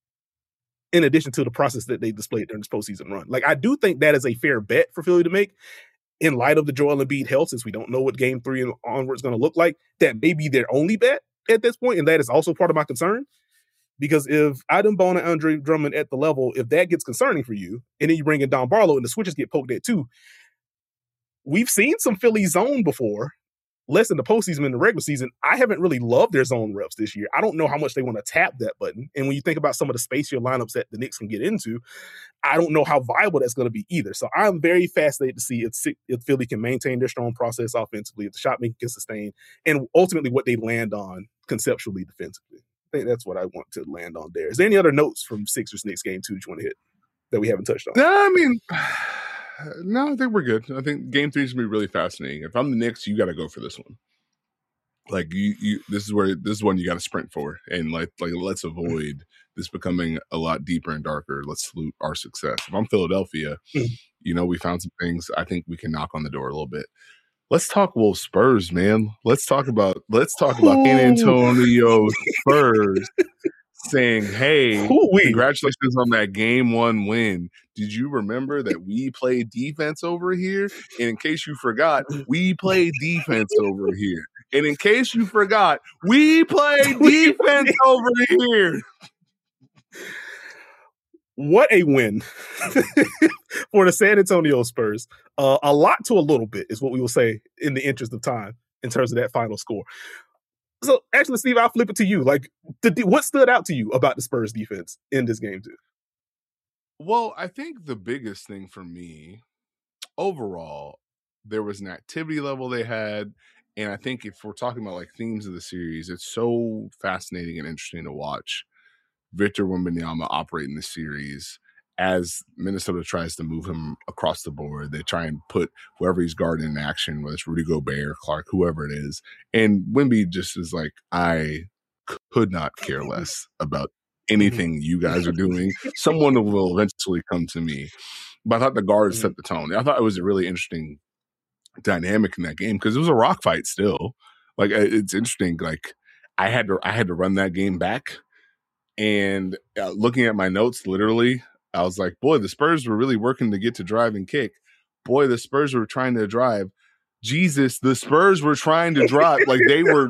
in addition to the process that they displayed during this postseason run. Like, I do think that is a fair bet for Philly to make, in light of the Joel Embiid health, since we don't know what game 3 and onward is going to look like. That may be their only bet at this point, and that is also part of my concern. Because if Adem Bona and Andre Drummond at the level, if that gets concerning for you, and then you bring in Don Barlow and the switches get poked at too, we've seen some Philly zone before, less in the postseason, in the regular season. I haven't really loved their zone reps this year. I don't know how much they want to tap that button. And when you think about some of the spacier lineups that the Knicks can get into, I don't know how viable that's going to be either. So I'm very fascinated to see if Philly can maintain their strong process offensively, if the shot making can sustain, and ultimately what they land on conceptually defensively. think that's what I want to land on there. Is there any other notes from Sixers Knicks game 2 that you want to hit that we haven't touched on? No, I mean, no, I think we're good. I think game 3 is gonna be really fascinating. If I'm the Knicks, you got to go for this one. Like this is one you got to sprint for, and like let's avoid this becoming a lot deeper and darker. Let's salute our success. If I'm Philadelphia, we found some things. I think we can knock on the door a little bit. Let's talk Wolves Spurs, man. Let's talk about San Antonio Spurs saying, hey, congratulations on that game 1 win. Did you remember that we played defense over here? And in case you forgot, we played defense over here. And in case you forgot, we played defense over here. What a win for the San Antonio Spurs. A lot to a little bit is what we will say in the interest of time in terms of that final score. So actually, Steve, I'll flip it to you. Like, what stood out to you about the Spurs defense in this game too? Well, I think the biggest thing for me overall, there was an activity level they had. And I think if we're talking about like themes of the series, it's so fascinating and interesting to watch Victor Wembanyama operate in the series as Minnesota tries to move him across the board. They try and put whoever he's guarding in action, whether it's Rudy Gobert, Clark, whoever it is. And Wemby just is like, I could not care less about anything you guys are doing. Someone will eventually come to me. But I thought the guards set the tone. I thought it was a really interesting dynamic in that game because it was a rock fight still. Like, it's interesting. Like, I had to run that game back. And looking at my notes, literally, I was like, boy, the Spurs were really working to get to drive and kick. Boy, the Spurs were trying to drive. Jesus, the Spurs were trying to drive. Like, they were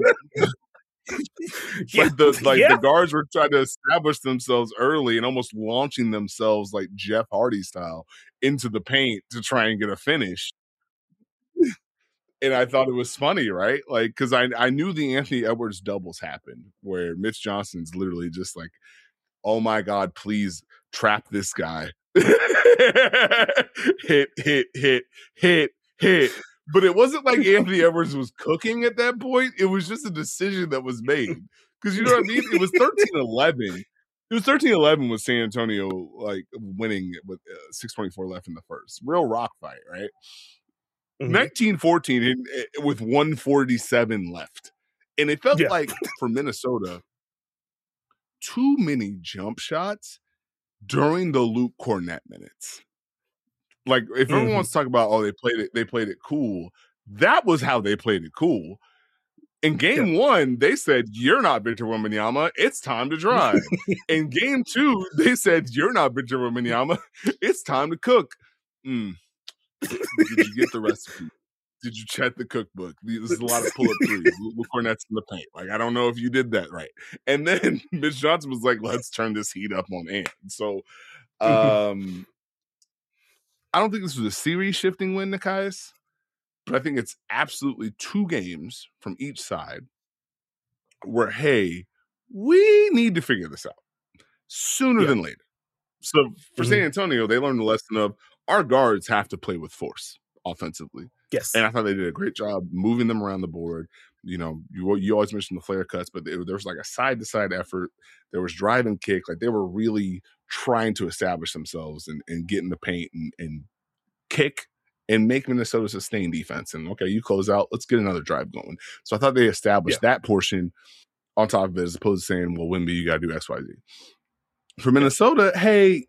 the guards were trying to establish themselves early and almost launching themselves like Jeff Hardy style into the paint to try and get a finish. And I thought it was funny, right? Like, because I knew the Anthony Edwards doubles happened where Mitch Johnson's literally just like, oh my God, please trap this guy. hit. But it wasn't like Anthony Edwards was cooking at that point. It was just a decision that was made. Because you know what I mean? It was 13-11. It was 13-11 with San Antonio like winning with 6:24 left in the first. Real rock fight, right? 19-14 with 147 left. And it felt like for Minnesota, too many jump shots during the Luke Kornet minutes. Like, if everyone wants to talk about, they played it cool, that was how they played it cool. In game 1, they said, you're not Victor Wembanyama, it's time to drive. In game 2, they said, you're not Victor Wembanyama, it's time to cook. Did you get the recipe? Did you check the cookbook? There's a lot of pull-up threes. Luke Kornet's in the paint. Like, I don't know if you did that right. And then Mitch Johnson was like, let's turn this heat up on Ant. So I don't think this was a series-shifting win, Nekias, but I think it's absolutely 2 games from each side where, hey, we need to figure this out sooner than later. So for San Antonio, they learned the lesson of our guards have to play with force offensively. Yes. And I thought they did a great job moving them around the board. You know, you always mention the flare cuts, but there was like a side-to-side effort. There was drive and kick. Like, they were really trying to establish themselves and get in the paint and kick and make Minnesota sustain defense. And, okay, you close out. Let's get another drive going. So I thought they established that portion on top of it as opposed to saying, well, Wemby, you got to do X, Y, Z. For Minnesota, hey,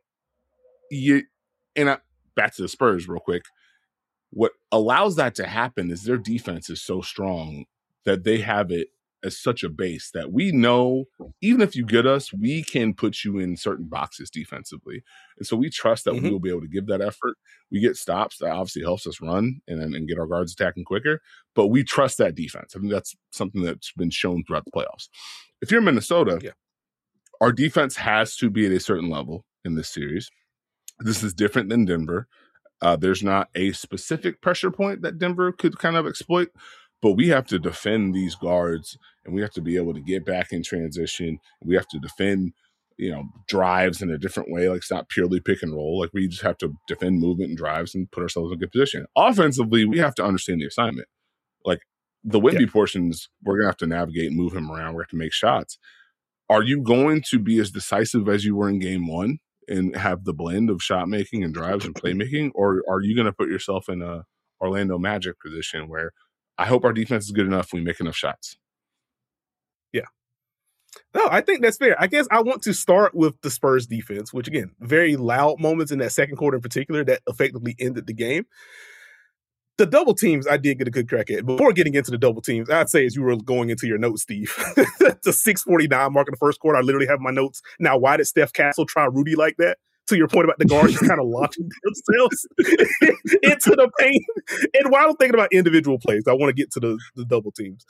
back to the Spurs real quick. What allows that to happen is their defense is so strong that they have it as such a base that we know, even if you get us, we can put you in certain boxes defensively. And so we trust that we will be able to give that effort. We get stops. That obviously helps us run and get our guards attacking quicker. But we trust that defense. I think that's something that's been shown throughout the playoffs. If you're Minnesota, our defense has to be at a certain level in this series. This is different than Denver. There's not a specific pressure point that Denver could kind of exploit, but we have to defend these guards and we have to be able to get back in transition. We have to defend, drives in a different way. Like, it's not purely pick and roll. Like, we just have to defend movement and drives and put ourselves in a good position. Offensively, we have to understand the assignment. Like, the Wemby portions, we're going to have to navigate and move him around. We're going to have to make shots. Are you going to be as decisive as you were in game one and have the blend of shot making and drives and playmaking? Or are you going to put yourself in a Orlando Magic position where I hope our defense is good enough we make enough shots? Yeah. No, I think that's fair. I guess I want to start with the Spurs defense, which again, very loud moments in that second quarter in particular that effectively ended the game. The double teams, I did get a good crack at. Before getting into the double teams, I'd say as you were going into your notes, Steve, the 6:49 mark in the first quarter, I literally have my notes. Now, why did Steph Castle try Rudy like that? To your point about the guards just kind of launching themselves into the paint. And while I'm thinking about individual plays, I want to get to the double teams.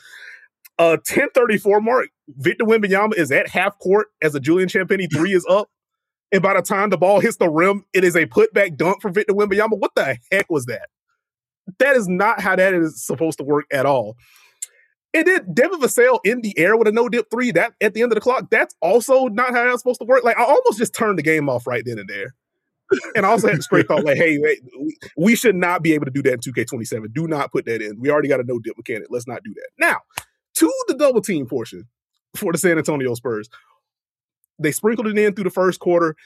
10:34 mark, Victor Wembanyama is at half court as a Julian Champagnie three is up. And by the time the ball hits the rim, it is a putback dunk for Victor Wembanyama. What the heck was that? That is not how that is supposed to work at all. And then Devin Vassell in the air with a no-dip three, that at the end of the clock, that's also not how that's supposed to work. Like, I almost just turned the game off right then and there. And I also had the straight thought, like, hey, we should not be able to do that in 2K27. Do not put that in. We already got a no-dip mechanic. Let's not do that. Now, to the double team portion for the San Antonio Spurs. They sprinkled it in through the first quarter.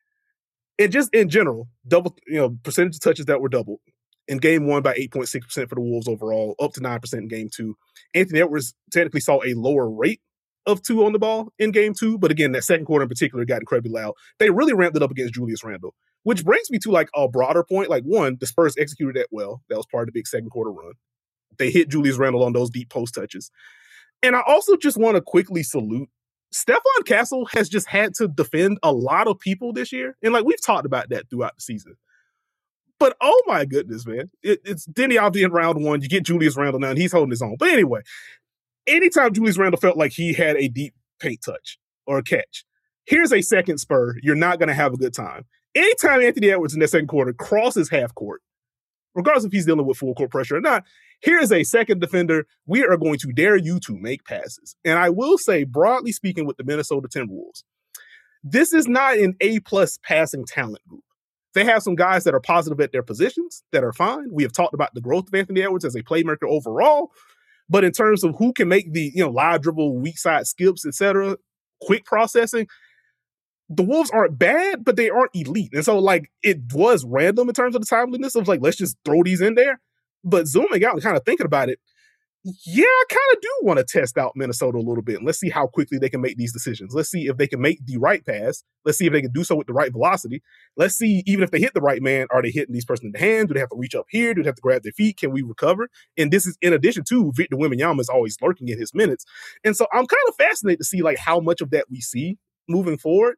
And just in general, percentage of touches that were doubled. In game one by 8.6% for the Wolves overall, up to 9% in game two. Anthony Edwards technically saw a lower rate of two on the ball in game two, but again, that second quarter in particular got incredibly loud. They really ramped it up against Julius Randle, which brings me to like a broader point. Like, one, the Spurs executed that well. That was part of the big second quarter run. They hit Julius Randle on those deep post touches. And I also just want to quickly salute Stephon Castle has just had to defend a lot of people this year. And like, we've talked about that throughout the season. But oh my goodness, man. It's Denny Avdija in round one. You get Julius Randle now, and he's holding his own. But anyway, anytime Julius Randle felt like he had a deep paint touch or a catch, here's a second Spur. You're not going to have a good time. Anytime Anthony Edwards in that second quarter crosses half court, regardless if he's dealing with full court pressure or not, here's a second defender. We are going to dare you to make passes. And I will say, broadly speaking, with the Minnesota Timberwolves, this is not an A-plus passing talent group. They have some guys that are positive at their positions that are fine. We have talked about the growth of Anthony Edwards as a playmaker overall, but in terms of who can make the live dribble, weak side skips, etc., quick processing, the Wolves aren't bad, but they aren't elite. And so, like, it was random in terms of the timeliness of, like, let's just throw these in there. But zooming out and kind of thinking about it, yeah, I kind of do want to test out Minnesota a little bit. And let's see how quickly they can make these decisions. Let's see if they can make the right pass. Let's see if they can do so with the right velocity. Let's see, even if they hit the right man, are they hitting these person in the hand? Do they have to reach up here? Do they have to grab their feet? Can we recover? And this is in addition to Victor Wembanyama is always lurking in his minutes. And so I'm kind of fascinated to see like how much of that we see moving forward.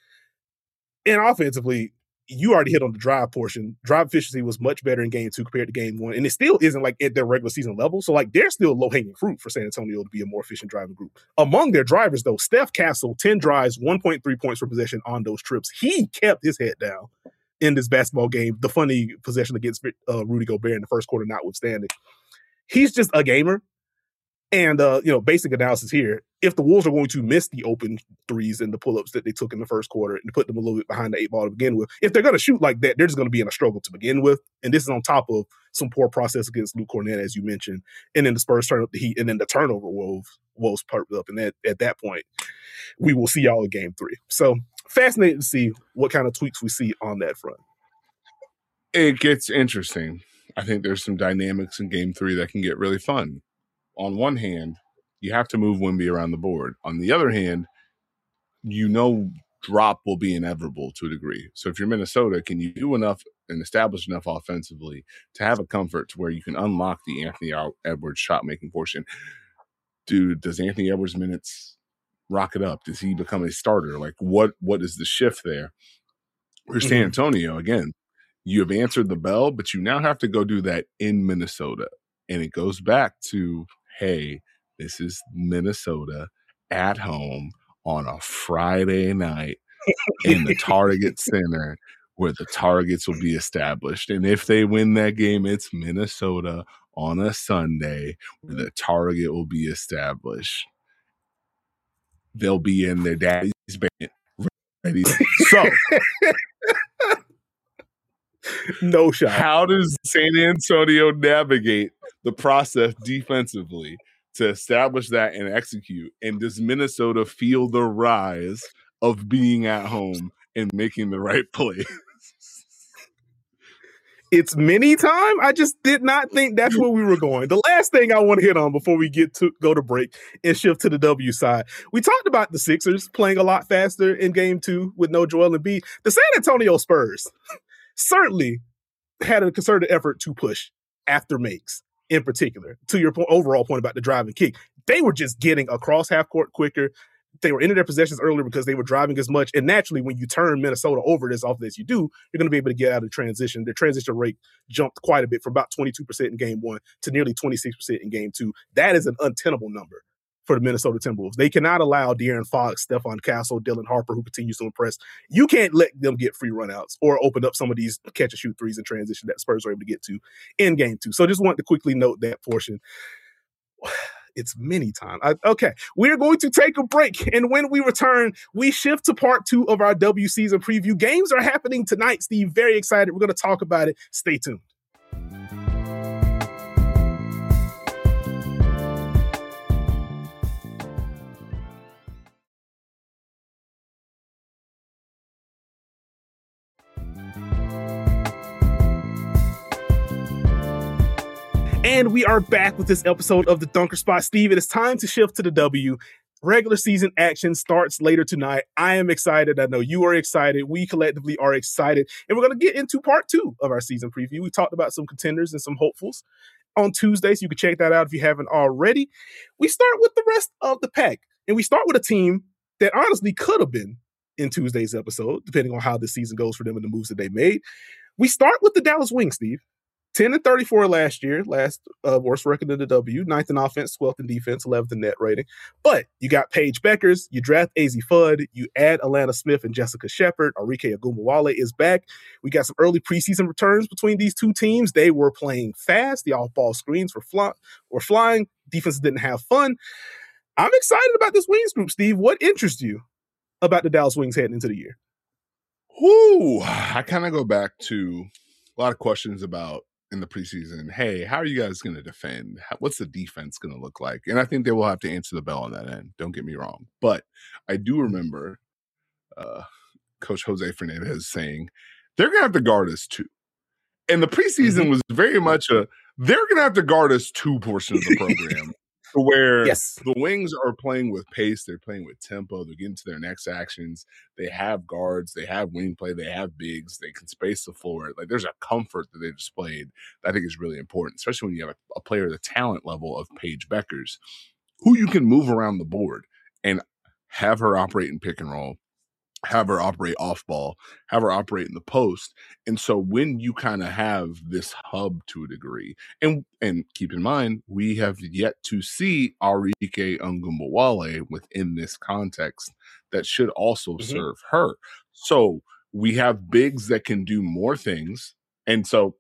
And offensively, you already hit on the drive portion. Drive efficiency was much better in game two compared to game one. And it still isn't like at their regular season level. So like they're still low-hanging fruit for San Antonio to be a more efficient driving group. Among their drivers, though, Steph Castle, 10 drives, 1.3 points per possession on those trips. He kept his head down in this basketball game. The funny possession against Rudy Gobert in the first quarter notwithstanding. He's just a gamer. And, basic analysis here, if the Wolves are going to miss the open threes and the pull-ups that they took in the first quarter and put them a little bit behind the eight ball to begin with, if they're going to shoot like that, they're just going to be in a struggle to begin with. And this is on top of some poor process against Luke Kornet, as you mentioned. And then the Spurs turn up the heat, and then the turnover woes perked up. And at that point, we will see y'all in game three. So fascinating to see what kind of tweaks we see on that front. It gets interesting. I think there's some dynamics in game three that can get really fun. On one hand, you have to move Wemby around the board. On the other hand, drop will be inevitable to a degree. So if you're Minnesota, can you do enough and establish enough offensively to have a comfort to where you can unlock the Anthony Edwards shot-making portion? Does Anthony Edwards' minutes rocket up? Does he become a starter? Like, what is the shift there? For San Antonio, again, you have answered the bell, but you now have to go do that in Minnesota. And it goes back to, hey, this is Minnesota at home on a Friday night in the Target Center where the targets will be established. And if they win that game, it's Minnesota on a Sunday where the target will be established. They'll be in their daddy's band ready. So, no shot. How does San Antonio navigate the process defensively to establish that and execute? And does Minnesota feel the rise of being at home and making the right play? It's mini time. I just did not think that's where we were going. The last thing I want to hit on before we go to break and shift to the W side. We talked about the Sixers playing a lot faster in game 2 with no Joel Embiid. The San Antonio Spurs certainly had a concerted effort to push after makes, in particular, to your overall point about the drive and kick. They were just getting across half court quicker. They were into their possessions earlier because they were driving as much. And naturally, when you turn Minnesota over as often as you do, you're going to be able to get out of transition. Their transition rate jumped quite a bit from about 22% in game 1 to nearly 26% in game 2. That is an untenable number for the Minnesota Timberwolves. They cannot allow De'Aaron Fox, Stephon Castle, Dylan Harper, who continues to impress. You can't let them get free runouts or open up some of these catch-and-shoot threes in transition that Spurs are able to get to in game 2. So just want to quickly note that portion. It's mini time. Okay, we're going to take a break. And when we return, we shift to part 2 of our W season preview. Games are happening tonight, Steve. Very excited. We're going to talk about it. Stay tuned. And we are back with this episode of the Dunker Spot. Steve, it is time to shift to the W. Regular season action starts later tonight. I am excited. I know you are excited. We collectively are excited. And we're going to get into part 2 of our season preview. We talked about some contenders and some hopefuls on Tuesday, so you can check that out if you haven't already. We start with the rest of the pack. And we start with a team that honestly could have been in Tuesday's episode, depending on how this season goes for them and the moves that they made. We start with the Dallas Wings, Steve. 10-34 last year, worst record in the W, 9th in offense, 12th in defense, 11th in net rating. But you got Paige Beckers, you draft AZ Fudd, you add Alana Smith and Jessica Shepard, Arike Ogunbowale is back. We got some early preseason returns between these two teams. They were playing fast. The off-ball screens were flying. Defenses didn't have fun. I'm excited about this Wings group, Steve. What interests you about the Dallas Wings heading into the year? I kind of go back to a lot of questions about in the preseason, hey, how are you guys going to defend? What's the defense going to look like? And I think they will have to answer the bell on that end. Don't get me wrong. But I do remember Coach Jose Fernandez saying, they're going to have to guard us too. And the preseason was very much they're going to have to guard us too portion of the program. Where the Wings are playing with pace, they're playing with tempo, they're getting to their next actions. They have guards, they have wing play, they have bigs, they can space the floor. Like there's a comfort that they've displayed that I think is really important, especially when you have a player the talent level of Paige Beckers, who you can move around the board and have her operate in pick and roll, have her operate off ball, have her operate in the post. And so when you kind of have this hub to a degree, and keep in mind, we have yet to see Arike Ogunbowale within this context that should also serve her. So we have bigs that can do more things. And so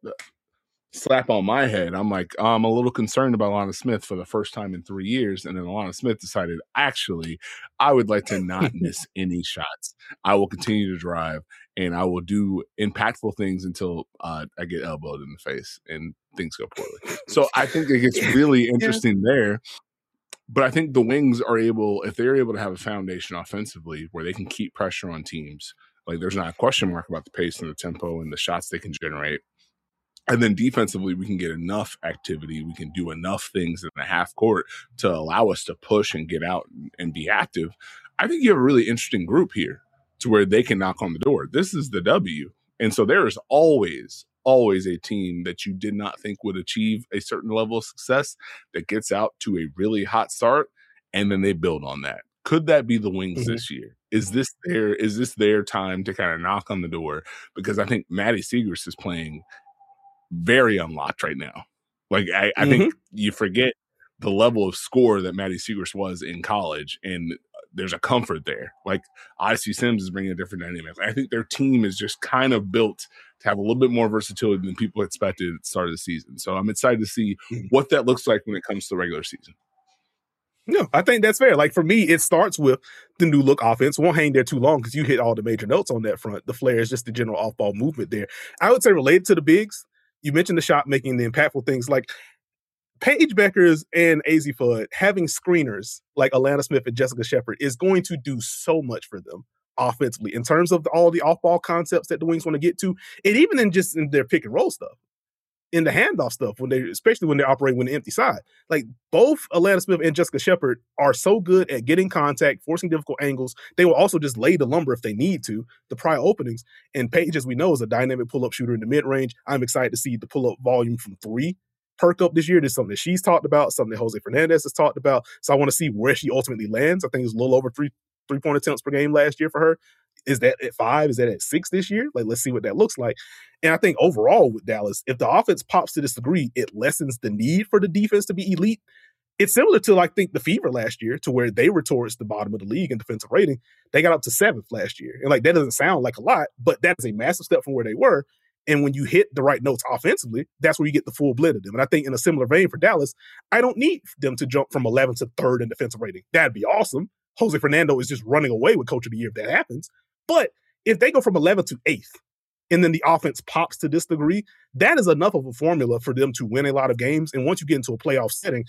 slap on my head, I'm like, I'm a little concerned about Alana Smith for the first time in 3 years. And then Alana Smith decided, actually, I would like to not miss any shots. I will continue to drive and I will do impactful things until I get elbowed in the face and things go poorly. So I think it gets really interesting there. But I think the Wings are able, if they're able to have a foundation offensively where they can keep pressure on teams, like there's not a question mark about the pace and the tempo and the shots they can generate. And then defensively, we can get enough activity. We can do enough things in the half court to allow us to push and get out and be active. I think you have a really interesting group here to where they can knock on the door. This is the W. And so there is always a team that you did not think would achieve a certain level of success that gets out to a really hot start, and then they build on that. Could that be the Wings this year? Is this their time to kind of knock on the door? Because I think Maddie Siegrist is playing very unlocked right now. Like I think you forget the level of score that Maddie Siegrist was in college, and there's a comfort there. Like Odyssey Sims is bringing a different dynamic. I think their team is just kind of built to have a little bit more versatility than people expected at the start of the season. So I'm excited to see what that looks like when it comes to the regular season. No, I think that's fair. Like for me, it starts with the new look offense. Won't hang there too long because you hit all the major notes on that front. The flair is just the general off-ball movement there. I would say related to the bigs, you mentioned the shot making, the impactful things. Like Paige Beckers and AZ Fudd having screeners like Alana Smith and Jessica Shepard is going to do so much for them offensively in terms of all the off-ball concepts that the Wings want to get to, and even in their pick and roll stuff, in the handoff stuff, especially when they're operating with an empty side. Like, both Alana Smith and Jessica Shepard are so good at getting contact, forcing difficult angles. They will also just lay the lumber if they need to pry openings. And Paige, as we know, is a dynamic pull-up shooter in the mid-range. I'm excited to see the pull-up volume from 3 perk up this year. This is something that she's talked about, something that Jose Fernandez has talked about. So I want to see where she ultimately lands. I think it's a little over three-point attempts per game last year for her. Is that at 5? Is that at 6 this year? Like, let's see what that looks like. And I think overall with Dallas, if the offense pops to this degree, it lessens the need for the defense to be elite. It's similar to, I think, the Fever last year, to where they were towards the bottom of the league in defensive rating. They got up to 7th last year. And like, that doesn't sound like a lot, but that is a massive step from where they were. And when you hit the right notes offensively, that's where you get the full blend of them. And I think in a similar vein for Dallas, I don't need them to jump from 11th to 3rd in defensive rating. That'd be awesome. Jose Fernando is just running away with Coach of the Year if that happens. But if they go from 11th to 8th, and then the offense pops to this degree, that is enough of a formula for them to win a lot of games. And once you get into a playoff setting,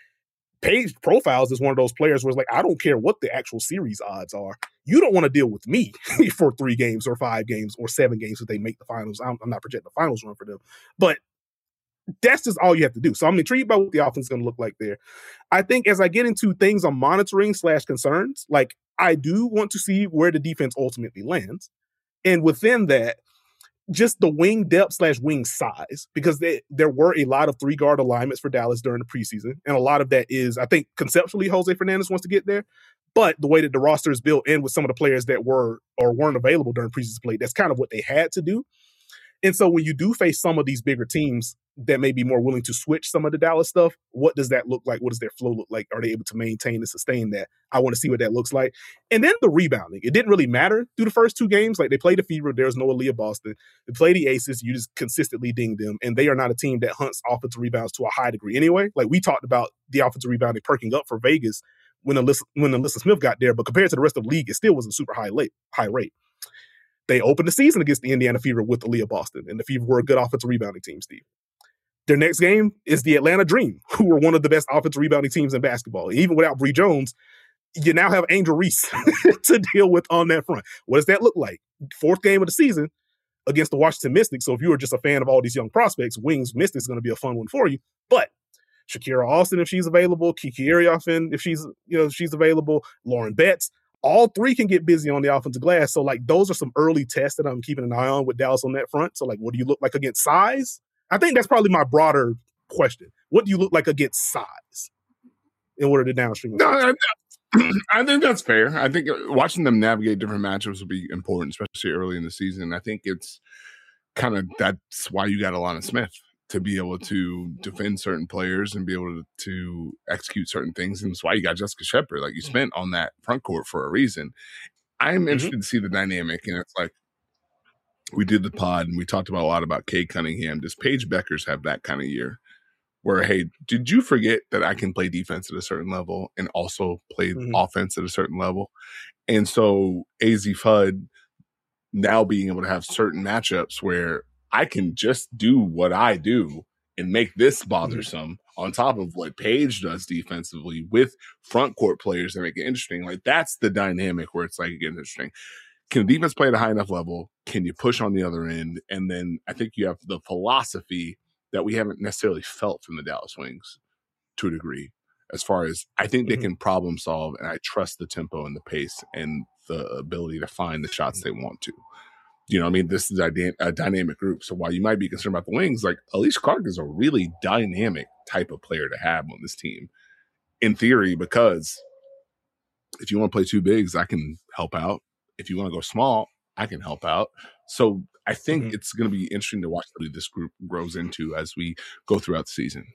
Paige profiles as one of those players where it's like, I don't care what the actual series odds are. You don't want to deal with me for 3 games or 5 games or 7 games if they make the finals. I'm not projecting the finals run for them. But that's just all you have to do. So I'm intrigued by what the offense is going to look like there. I think as I get into things I'm monitoring / concerns, like, I do want to see where the defense ultimately lands. And within that, just the wing depth / wing size, because there were a lot of 3-guard alignments for Dallas during the preseason. And a lot of that is, I think, conceptually, Jose Fernandez wants to get there. But the way that the roster is built and with some of the players that were or weren't available during preseason play, that's kind of what they had to do. And so when you do face some of these bigger teams that may be more willing to switch some of the Dallas stuff, what does that look like? What does their flow look like? Are they able to maintain and sustain that? I want to see what that looks like. And then the rebounding. It didn't really matter through the first 2 games. Like, they played the Fever. There's no Aaliyah Boston. They play the Aces. You just consistently ding them. And they are not a team that hunts offensive rebounds to a high degree anyway. Like, we talked about the offensive rebounding perking up for Vegas when Alyssa Smith got there. But compared to the rest of the league, it still was a super high rate. They opened the season against the Indiana Fever with Aaliyah Boston, and the Fever were a good offensive rebounding team, Steve. Their next game is the Atlanta Dream, who were one of the best offensive rebounding teams in basketball. And even without Bree Jones, you now have Angel Reese to deal with on that front. What does that look like? 4th game of the season against the Washington Mystics. So if you were just a fan of all these young prospects, Wings Mystics is going to be a fun one for you. But Shakira Austin, if she's available, Kiki Ariafen, if she's available, Lauren Betts, all 3 can get busy on the offensive glass. So, like, those are some early tests that I'm keeping an eye on with Dallas on that front. So, like, what do you look like against size? I think that's probably my broader question. What do you look like against size in order to downstream? No, I think that's fair. I think watching them navigate different matchups will be important, especially early in the season. I think it's kind of, that's why you got Alana Smith, to be able to defend certain players and be able to execute certain things. And that's why you got Jessica Shepard. Like, you spent on that front court for a reason. I'm interested to see the dynamic. And it's like, we did the pod and we talked about a lot about Cade Cunningham. Does Paige Beckers have that kind of year where, hey, did you forget that I can play defense at a certain level and also play offense at a certain level? And so AZ Fudd now being able to have certain matchups where I can just do what I do and make this bothersome on top of what Paige does defensively with front court players that make it interesting. Like, that's the dynamic where it's like, it gets interesting. Can the defense play at a high enough level? Can you push on the other end? And then I think you have the philosophy that we haven't necessarily felt from the Dallas Wings to a degree, as far as I think they can problem solve, and I trust the tempo and the pace and the ability to find the shots they want to. You know what I mean? This is a dynamic group. So while you might be concerned about the Wings, like, Alysha Clark is a really dynamic type of player to have on this team, in theory, because if you want to play 2 bigs, I can help out. If you want to go small, I can help out. So I think it's going to be interesting to watch what this group grows into as we go throughout the season.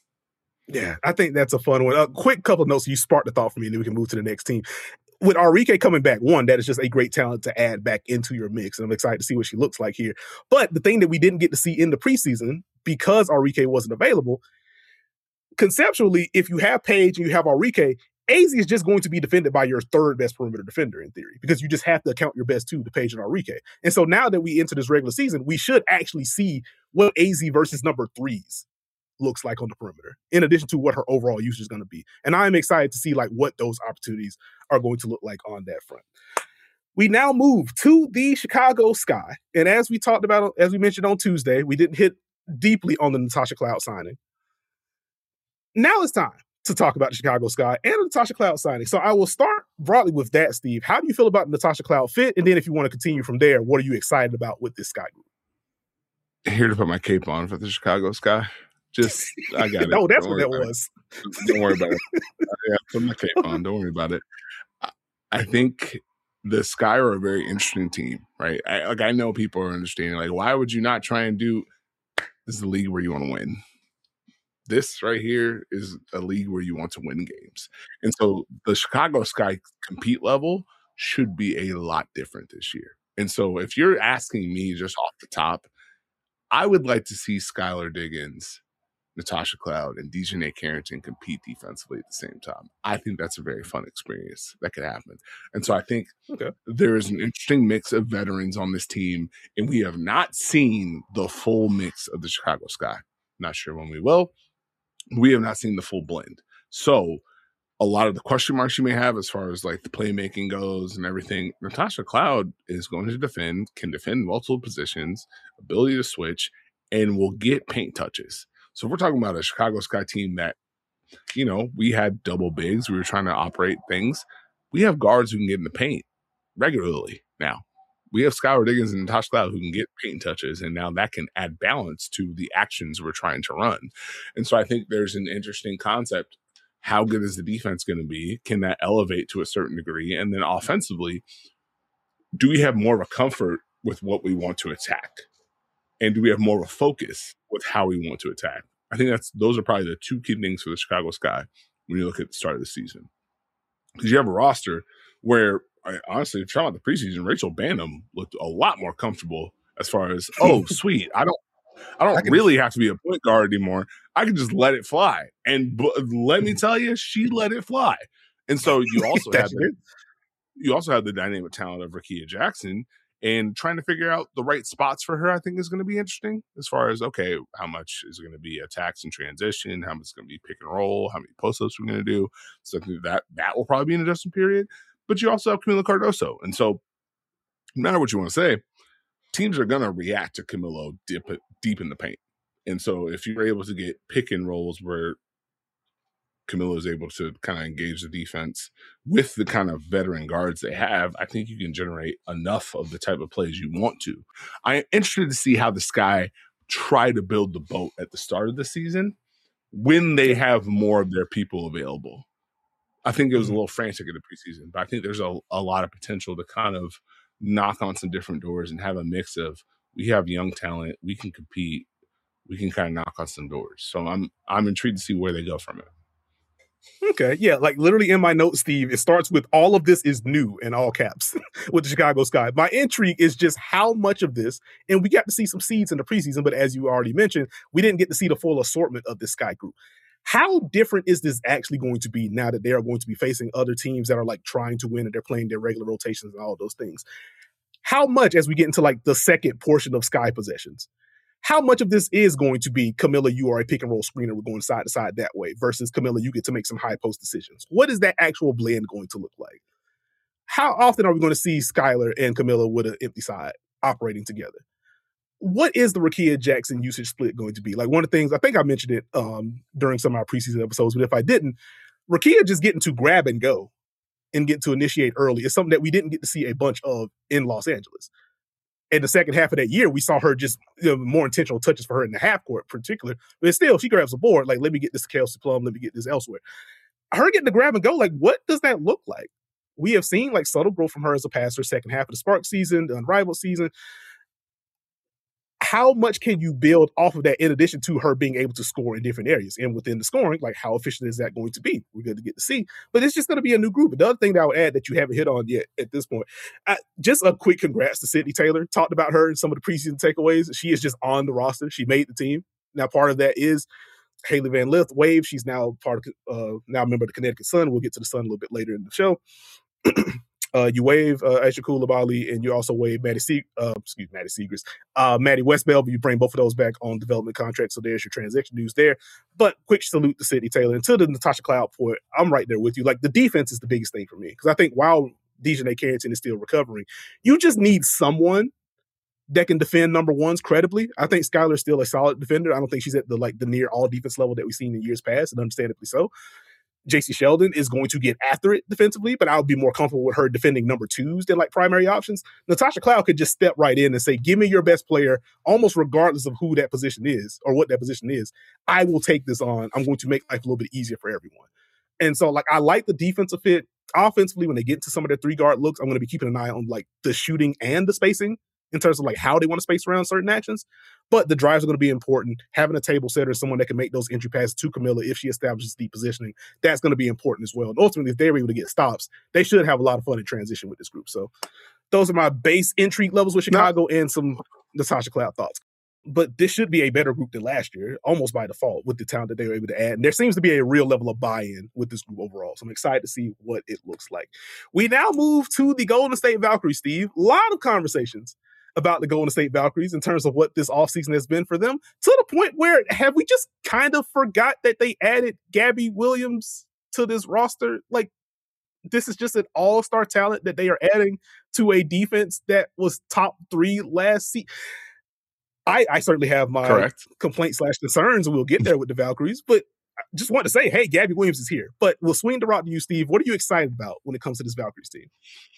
Yeah, I think that's a fun one. A quick couple of notes. You sparked the thought for me, and then we can move to the next team. With Arike coming back, one, that is just a great talent to add back into your mix. And I'm excited to see what she looks like here. But the thing that we didn't get to see in the preseason, because Arike wasn't available, conceptually, if you have Paige and you have Arike, AZ is just going to be defended by your 3rd best perimeter defender in theory, because you just have to account your best 2 to Paige and Arike. And so now that we enter this regular season, we should actually see what AZ versus number 3s looks like on the perimeter, in addition to what her overall usage is going to be. And I'm excited to see like what those opportunities are going to look like on that front. We now move to the Chicago Sky. And as we talked about, as we mentioned on Tuesday, we didn't hit deeply on the Natasha Cloud signing. Now it's time to talk about the Chicago Sky and the Natasha Cloud signing. So I will start broadly with that, Steve. How do you feel about the Natasha Cloud fit? And then if you want to continue from there, what are you excited about with this Sky group? Here to put my cape on for the Chicago Sky. Just, I got it. No, that's what that was. Don't worry about it. Yeah, put my cape on. Don't worry about it. I think the Sky are a very interesting team, right? I know people are understanding, like, why would you not try and do this is a league where you want to win. This right here is a league where you want to win games. And so the Chicago Sky compete level should be a lot different this year. And so if you're asking me just off the top, I would like to see Skylar Diggins, Natasha Cloud, and Dejanay Carrington compete defensively at the same time. I think that's a very fun experience that could happen. And so I think there is an interesting mix of veterans on this team, and we have not seen the full mix of the Chicago Sky. Not sure when we will. We have not seen the full blend. So a lot of the question marks you may have as far as like the playmaking goes and everything, Natasha Cloud is going to defend, can defend multiple positions, ability to switch, and will get paint touches. So we're talking about a Chicago Sky team that, you know, we had double bigs. We were trying to operate things. We have guards who can get in the paint regularly now. We have Skylar Diggins and Natasha Cloud who can get paint touches, and now that can add balance to the actions we're trying to run. And so I think there's an interesting concept. How good is the defense going to be? Can that elevate to a certain degree? And then offensively, do we have more of a comfort with what we want to attack? And do we have more of a focus with how we want to attack? I think those are probably the two key things for the Chicago Sky when you look at the start of the season. Because you have a roster where, honestly, if you're talking about the preseason, Rachel Banham looked a lot more comfortable as far as, oh, sweet, I don't really have to be a point guard anymore. I can just let it fly. And let me tell you, she let it fly. And so you also have the dynamic talent of Rickea Jackson, and trying to figure out the right spots for her, I think, is going to be interesting as far as, okay, how much is it going to be attacks and transition? How much is going to be pick and roll? How many post-ups we're going to do? So I think that will probably be an adjustment period. But you also have Camila Cardoso. And so no matter what you want to say, teams are going to react to Camilo deep in the paint. And so if you're able to get pick and rolls where Camilo is able to kind of engage the defense with the kind of veteran guards they have, I think you can generate enough of the type of plays you want to. I am interested to see how the Sky try to build the boat at the start of the season when they have more of their people available. I think it was a little frantic in the preseason, but I think there's a lot of potential to kind of knock on some different doors and have a mix of, we have young talent, we can compete, we can kind of knock on some doors. So I'm intrigued to see where they go from it. Okay, yeah, like literally in my notes, Steve, it starts with all of this is new in all caps with the Chicago Sky. My intrigue is just how much of this, and we got to see some seeds in the preseason, but as you already mentioned, we didn't get to see the full assortment of this Sky group. How different is this actually going to be now that they are going to be facing other teams that are like trying to win and they're playing their regular rotations and all those things? How much, as we get into like the second portion of Sky possessions, how much of this is going to be, Camila, you are a pick and roll screener, we're going side to side that way, versus Camila, you get to make some high post decisions? What is that actual blend going to look like? How often are we going to see Skylar and Camila with an empty side operating together? What is the Rickea Jackson usage split going to be? Like, one of the things, I think I mentioned it during some of our preseason episodes, but if I didn't, Rickea just getting to grab and go and get to initiate early is something that we didn't get to see a bunch of in Los Angeles. In the second half of that year, we saw her just more intentional touches for her in the half court, in particular. But still, she grabs a board, like, let me get this to Kelsey Plum, let me get this elsewhere. Her getting to grab and go, like, what does that look like? We have seen like subtle growth from her as a passer, second half of the Spark season, the Unrivaled season. How much can you build off of that in addition to her being able to score in different areas? And within the scoring, like, how efficient is that going to be? We're going to get to see. But it's just going to be a new group. The other thing that I would add that you haven't hit on yet at this point, just a quick congrats to Sydney Taylor. Talked about her in some of the preseason takeaways. She is just on the roster. She made the team. Now, part of that is Haley Van Lith Wave. She's now now a member of the Connecticut Sun. We'll get to the Sun a little bit later in the show. You waive Aisha Coulibaly, and you also waive Maddie Siegrist, Maddie Westbell, but you bring both of those back on development contracts. So there's your transaction news there. But quick salute to Sydney Taylor and to the Natasha Cloud point. I'm right there with you. Like, the defense is the biggest thing for me because I think while Dejanay Carrington is still recovering, you just need someone that can defend number ones credibly. I think Skylar's still a solid defender. I don't think she's at the near all defense level that we've seen in years past, and understandably so. JC Sheldon is going to get after it defensively, but I would be more comfortable with her defending number twos than like primary options. Natasha Cloud could just step right in and say, give me your best player, almost regardless of who that position is or what that position is. I will take this on. I'm going to make life a little bit easier for everyone. And so, like, I like the defensive fit. Offensively, when they get into some of their 3-guard looks, I'm going to be keeping an eye on like the shooting and the spacing in terms of like how they want to space around certain actions. But the drives are going to be important. Having a table setter is someone that can make those entry passes to Camilla if she establishes deep positioning. That's going to be important as well. And ultimately, if they're able to get stops, they should have a lot of fun in transition with this group. So those are my base intrigue levels with Chicago and some Natasha Cloud thoughts. But this should be a better group than last year, almost by default, with the talent that they were able to add. And there seems to be a real level of buy-in with this group overall. So I'm excited to see what it looks like. We now move to the Golden State Valkyries, Steve. A lot of conversations about the Golden State Valkyries in terms of what this offseason has been for them, to the point where have we just kind of forgot that they added Gabby Williams to this roster? Like, this is just an all-star talent that they are adding to a defense that was top 3 last season. I certainly have my complaints/concerns, and we'll get there with the Valkyries, but I just want to say, hey, Gabby Williams is here. But we'll swing the rock to you, Steve. What are you excited about when it comes to this Valkyries team?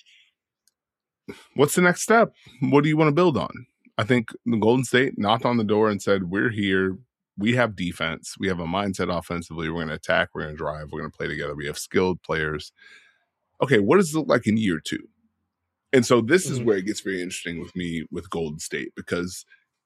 What's the next step? What do you want to build on? I think the Golden State knocked on the door and said, we're here. We have defense. We have a mindset offensively. We're going to attack. We're going to drive. We're going to play together. We have skilled players. Okay, what does it look like in year 2? And so this is where it gets very interesting with me with Golden State, because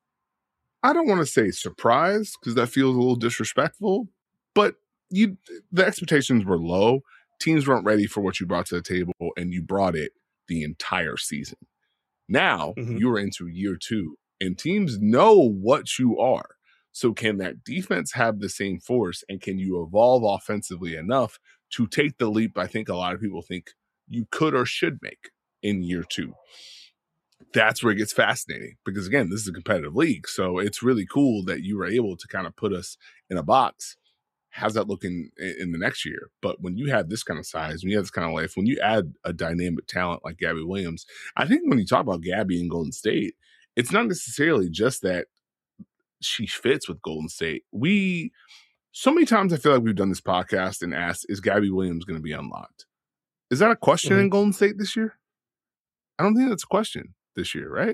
I don't want to say surprise because that feels a little disrespectful, but the expectations were low. Teams weren't ready for what you brought to the table, and you brought it the entire season. Now you're into year 2 and teams know what you are. So can that defense have the same force, and can you evolve offensively enough to take the leap I think a lot of people think you could or should make in year 2? That's where it gets fascinating, because again, this is a competitive league. So it's really cool that you were able to kind of put us in a box. How's that looking in the next year? But when you have this kind of size, when you have this kind of life, when you add a dynamic talent like Gabby Williams, I think when you talk about Gabby in Golden State, it's not necessarily just that she fits with Golden State. So many times I feel like we've done this podcast and asked, is Gabby Williams going to be unlocked? Is that a question in Golden State this year? I don't think that's a question this year, right?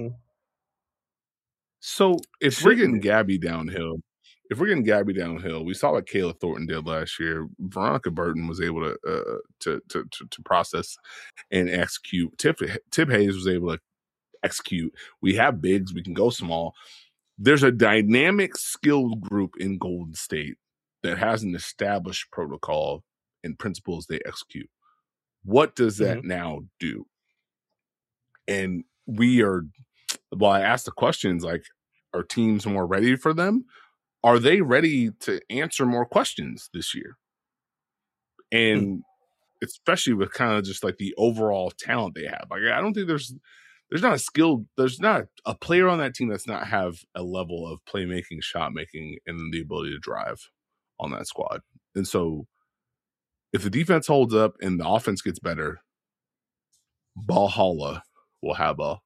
So if we're getting Gabby downhill, we saw what Kayla Thornton did last year. Veronica Burton was able to process and execute. Tip Hayes was able to execute. We have bigs. We can go small. There's a dynamic skilled group in Golden State that has an established protocol and principles they execute. What does that now do? And I asked the questions like, are teams more ready for them? Are they ready to answer more questions this year? And especially with kind of just like the overall talent they have. Like, I don't think there's not a player on that team that's not have a level of playmaking, shot making, and the ability to drive on that squad. And so if the defense holds up and the offense gets better, Valhalla will have a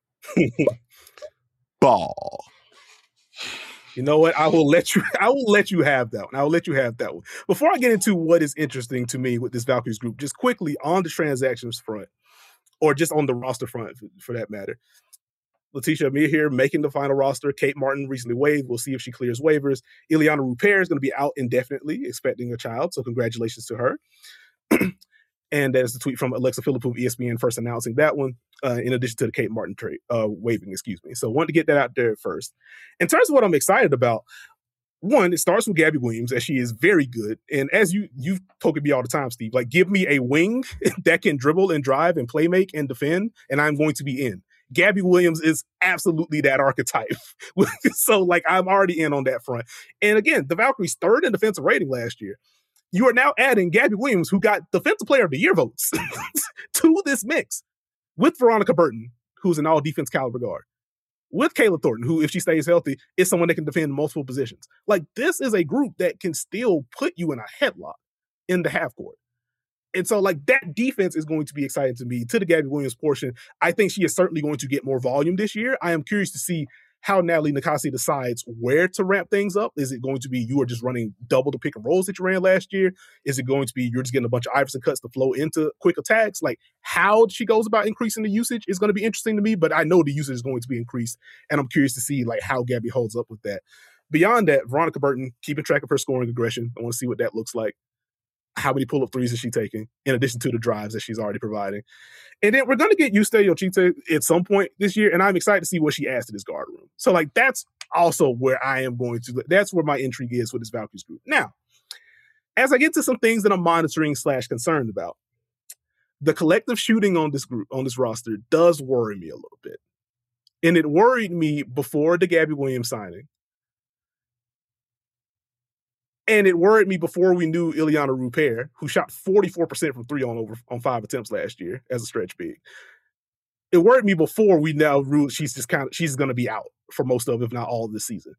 ball. You know what? I will let you have that one. I will let you have that one. Before I get into what is interesting to me with this Valkyries group, just quickly on the transactions front, or just on the roster front for that matter. Letitia Amir here making the final roster. Kate Martin recently waived. We'll see if she clears waivers. Ileana Rupert is going to be out indefinitely, expecting a child. So congratulations to her. And that is the tweet from Alexa Philippou, ESPN, first announcing that one, in addition to the Kate Martin trade, waiving, So wanted to get that out there first. In terms of what I'm excited about, one, it starts with Gabby Williams, as she is very good. And as you've told me all the time, Steve, like, give me a wing that can dribble and drive and play make and defend, and I'm going to be in. Gabby Williams is absolutely that archetype. So, like, I'm already in on that front. And again, the Valkyries' 3rd in defensive rating last year. You are now adding Gabby Williams, who got Defensive Player of the Year votes, to this mix with Veronica Burton, who's an all-defense caliber guard, with Kayla Thornton, who, if she stays healthy, is someone that can defend multiple positions. Like, this is a group that can still put you in a headlock in the half court. And so, like, that defense is going to be exciting to me. To the Gabby Williams portion, I think she is certainly going to get more volume this year. I am curious to see how Natalie Nakasi decides where to ramp things up. Is it going to be you are just running double the pick and rolls that you ran last year? Is it going to be you're just getting a bunch of Iverson cuts to flow into quick attacks? Like, how she goes about increasing the usage is going to be interesting to me, but I know the usage is going to be increased, and I'm curious to see, like, how Gabby holds up with that. Beyond that, Veronica Burton, keeping track of her scoring aggression. I want to see what that looks like. How many pull-up threes is she taking, in addition to the drives that she's already providing? And then we're going to get Yuste Yochite at some point this year, and I'm excited to see what she adds to this guard room. So, like, that's also where I am going to – that's where my intrigue is with this Valkyries group. Now, as I get to some things that I'm monitoring / concerned about, the collective shooting on this group, on this roster, does worry me a little bit. And it worried me before the Gabby Williams signing. And it worried me before we knew Ileana Rupert, who shot 44% from three on 5 attempts last year as a stretch big. It worried me before we now ruled she's going to be out for most of, if not all, of this season.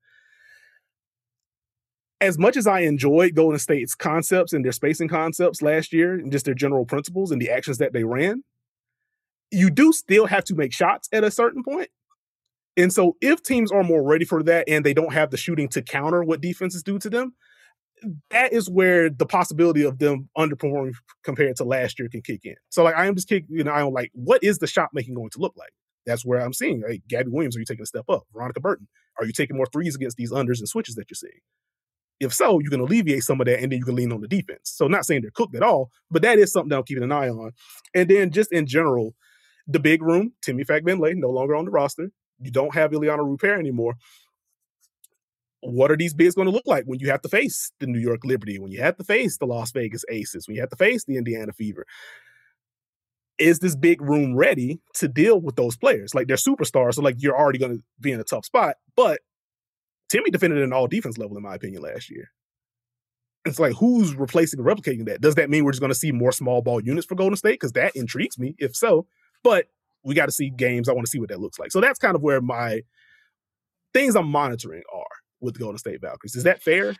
As much as I enjoyed Golden State's concepts and their spacing concepts last year and just their general principles and the actions that they ran, you do still have to make shots at a certain point. And so if teams are more ready for that and they don't have the shooting to counter what defenses do to them, that is where the possibility of them underperforming compared to last year can kick in. So, like, I am just kicking an eye on, like, what is the shot making going to look like? That's where I'm seeing, like, Gabby Williams, are you taking a step up? Veronica Burton, are you taking more threes against these unders and switches that you're seeing? If so, you can alleviate some of that, and then you can lean on the defense. So, not saying they're cooked at all, but that is something that I'm keeping an eye on. And then just in general, the big room, Timmy Fagbenle, no longer on the roster. You don't have Ileana Rupert anymore. What are these bigs going to look like when you have to face the New York Liberty, when you have to face the Las Vegas Aces, when you have to face the Indiana Fever? Is this big room ready to deal with those players? Like, they're superstars, so, like, you're already going to be in a tough spot. But Timmy defended at an all-defense level, in my opinion, last year. It's like, who's replacing and replicating that? Does that mean we're just going to see more small ball units for Golden State? Because that intrigues me, if so. But we got to see games. I want to see what that looks like. So that's kind of where my things I'm monitoring are with the Golden State Valkyries. Is that fair?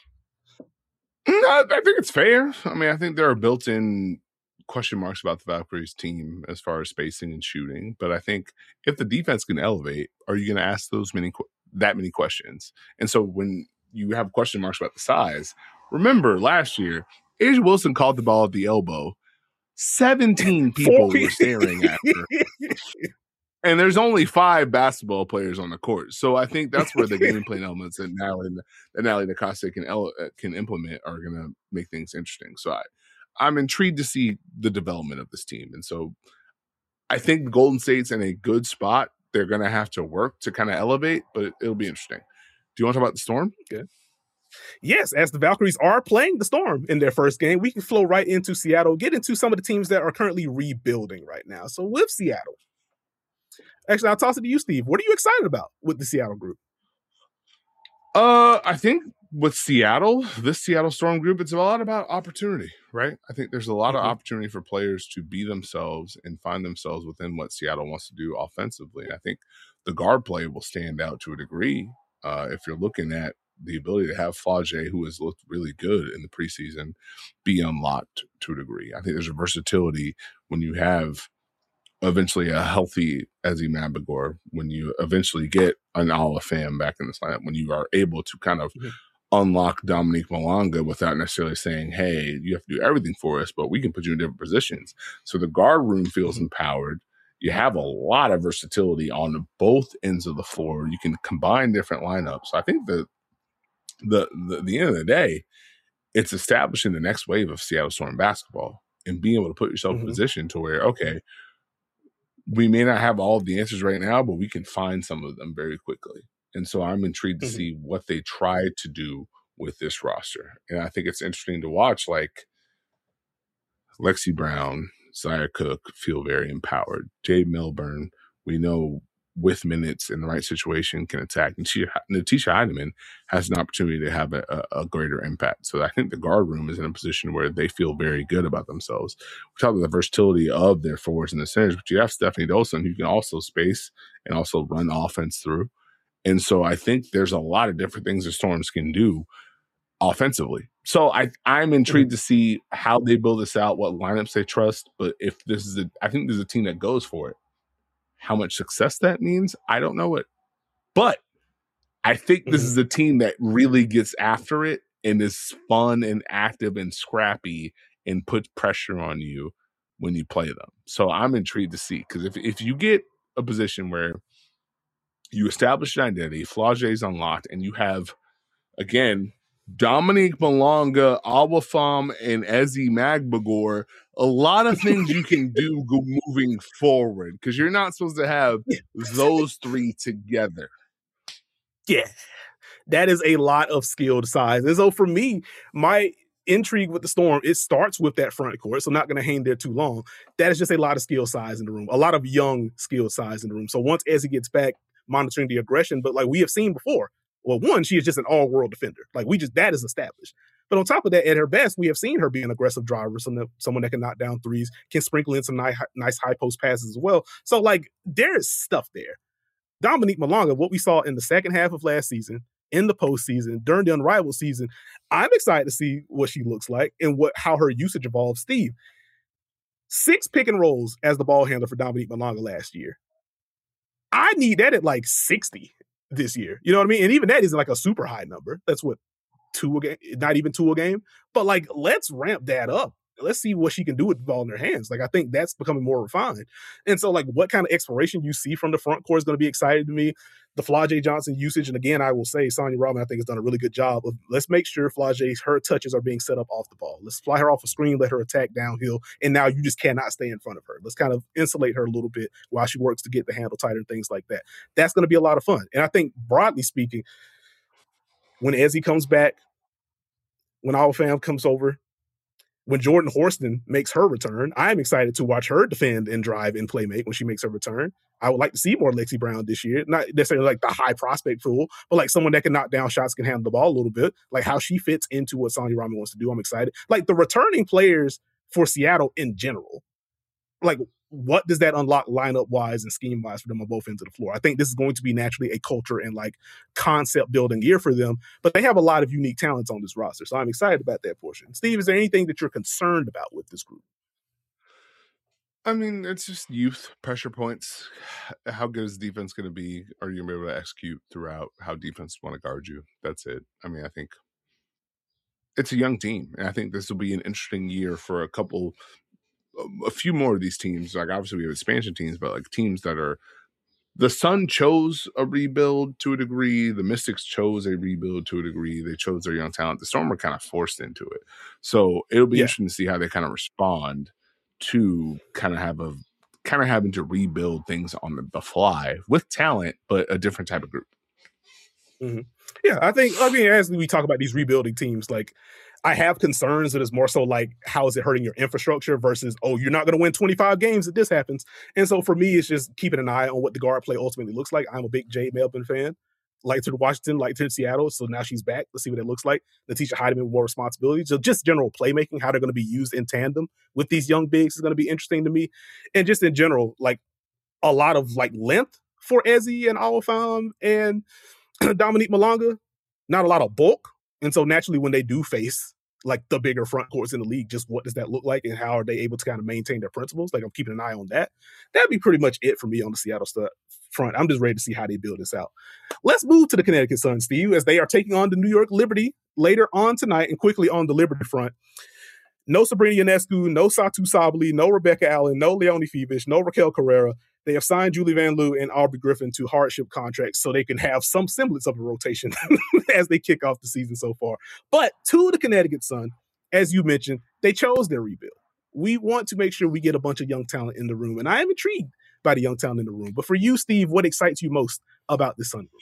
I think it's fair. I mean, I think there are built-in question marks about the Valkyries team as far as spacing and shooting. But I think if the defense can elevate, are you going to ask that many questions? And so when you have question marks about the size, remember last year, A'ja Wilson caught the ball at the elbow. 17 people were staring at her. And there's only 5 basketball players on the court. So I think that's where the game plan elements that Natalie Nakasi can implement are going to make things interesting. So I'm intrigued to see the development of this team. And so I think Golden State's in a good spot. They're going to have to work to kind of elevate, but it'll be interesting. Do you want to talk about the Storm? Okay. Yes, as the Valkyries are playing the Storm in their first game, we can flow right into Seattle, get into some of the teams that are currently rebuilding right now. So with Seattle, actually, I'll toss it to you, Steve. What are you excited about with the Seattle group? I think with Seattle, this Seattle Storm group, it's a lot about opportunity, right? I think there's a lot of opportunity for players to be themselves and find themselves within what Seattle wants to do offensively. I think the guard play will stand out to a degree. If you're looking at the ability to have Flage, who has looked really good in the preseason, be unlocked to a degree. I think there's a versatility when you have eventually a healthy Ezi Mabagor, when you eventually get an Ala Fam back in this lineup, when you are able to kind of unlock Dominique Malanga without necessarily saying, hey, you have to do everything for us, but we can put you in different positions. So the guard room feels empowered. You have a lot of versatility on both ends of the floor. You can combine different lineups. So I think the end of the day, it's establishing the next wave of Seattle Storm basketball and being able to put yourself in a position to where, okay, we may not have all of the answers right now, but we can find some of them very quickly. And so I'm intrigued to see what they try to do with this roster. And I think it's interesting to watch, like Lexi Brown, Zaya Cook feel very empowered. Jade Milburn, we know with minutes in the right situation can attack. And Natisha Heidemann has an opportunity to have a greater impact. So I think the guard room is in a position where they feel very good about themselves. We talk about the versatility of their forwards and the centers, but you have Stephanie Dolson who can also space and also run offense through. And so I think there's a lot of different things the Storms can do offensively. So I'm intrigued to see how they build this out, what lineups they trust. But if this is I think there's a team that goes for it. How much success that means, I don't know it. But I think this is a team that really gets after it and is fun and active and scrappy and puts pressure on you when you play them. So I'm intrigued to see, because if you get a position where you establish an identity, Flau'jae's unlocked, and you have, again, Dominique Malonga, Awafam, and Ezi Magbagor, a lot of things you can do moving forward, because you're not supposed to have those three together. Yeah, that is a lot of skilled size. And so for me, my intrigue with the Storm, it starts with that front court, so I'm not going to hang there too long. That is just a lot of skill size in the room, a lot of young skill size in the room. So once Ezi gets back, monitoring the aggression, but like we have seen before, well, one, she is just an all-world defender. Like that is established. But on top of that, at her best, we have seen her be an aggressive driver, someone that can knock down threes, can sprinkle in some nice high post passes as well. So like there is stuff there. Dominique Malonga, what we saw in the second half of last season, in the postseason, during the Unrivaled season, I'm excited to see what she looks like and how her usage evolves. Steve, 6 pick and rolls as the ball handler for Dominique Malonga last year. I need that at like 60 this year. You know what I mean? And even that isn't like a super high number. That's what, 2 a game, not even 2 a game. But like, let's ramp that up. Let's see what she can do with the ball in her hands. Like, I think that's becoming more refined. And so, like, what kind of exploration you see from the front court is going to be exciting to me. The Flau'jae Johnson usage, and again, I will say Sonia Rahman, I think, has done a really good job of, let's make sure Flau'jae's, her touches are being set up off the ball. Let's fly her off a screen, let her attack downhill, and now you just cannot stay in front of her. Let's kind of insulate her a little bit while she works to get the handle tighter and things like that. That's going to be a lot of fun. And I think, broadly speaking, when Ezi comes back, when Awafam comes over, when Jordan Horston makes her return, I'm excited to watch her defend and drive and play make when she makes her return. I would like to see more Lexi Brown this year. Not necessarily like the high prospect pool, but like someone that can knock down shots, can handle the ball a little bit. Like how she fits into what Sonia Rahman wants to do. I'm excited. Like the returning players for Seattle in general, like what does that unlock lineup-wise and scheme-wise for them on both ends of the floor? I think this is going to be naturally a culture and like concept-building year for them, but they have a lot of unique talents on this roster, so I'm excited about that portion. Steve, is there anything that you're concerned about with this group? I mean, it's just youth, pressure points. How good is defense going to be? Are you going to be able to execute throughout? How defense want to guard you? That's it. I mean, I think it's a young team, and I think this will be an interesting year for a few more of these teams. Like obviously we have expansion teams, but like teams that are, the Sun chose a rebuild to a degree. The Mystics chose a rebuild to a degree. They chose their young talent. The Storm were kind of forced into it. So it'll be interesting to see how they kind of respond to kind of having to rebuild things on the fly with talent, but a different type of group. Mm-hmm. Yeah, I mean, as we talk about these rebuilding teams, like I have concerns that it's more so like, how is it hurting your infrastructure versus, oh, you're not going to win 25 games if this happens. And so for me, it's just keeping an eye on what the guard play ultimately looks like. I'm a big Jade Melvin fan. Like to Washington, like to Seattle. So now she's back. Let's see what it looks like. Natisha Heidemann with more responsibility. So just general playmaking, how they're going to be used in tandem with these young bigs is going to be interesting to me. And just in general, like a lot of like length for Ezi and Awafam and Dominique Malonga, not a lot of bulk. And so naturally when they do face like the bigger front courts in the league, just what does that look like and how are they able to kind of maintain their principles? Like I'm keeping an eye on that. That'd be pretty much it for me on the Seattle front. I'm just ready to see how they build this out. Let's move to the Connecticut Sun, Steve, as they are taking on the New York Liberty later on tonight. And quickly on the Liberty front, no Sabrina Ionescu, no Satu Sabally, no Rebecca Allen, no Leonie Fibish, no Raquel Carrera. They have signed Julie Van Loo and Aubrey Griffin to hardship contracts so they can have some semblance of a rotation as they kick off the season so far. But to the Connecticut Sun, as you mentioned, they chose their rebuild. We want to make sure we get a bunch of young talent in the room, and I am intrigued by the young talent in the room. But for you, Steve, what excites you most about this Sun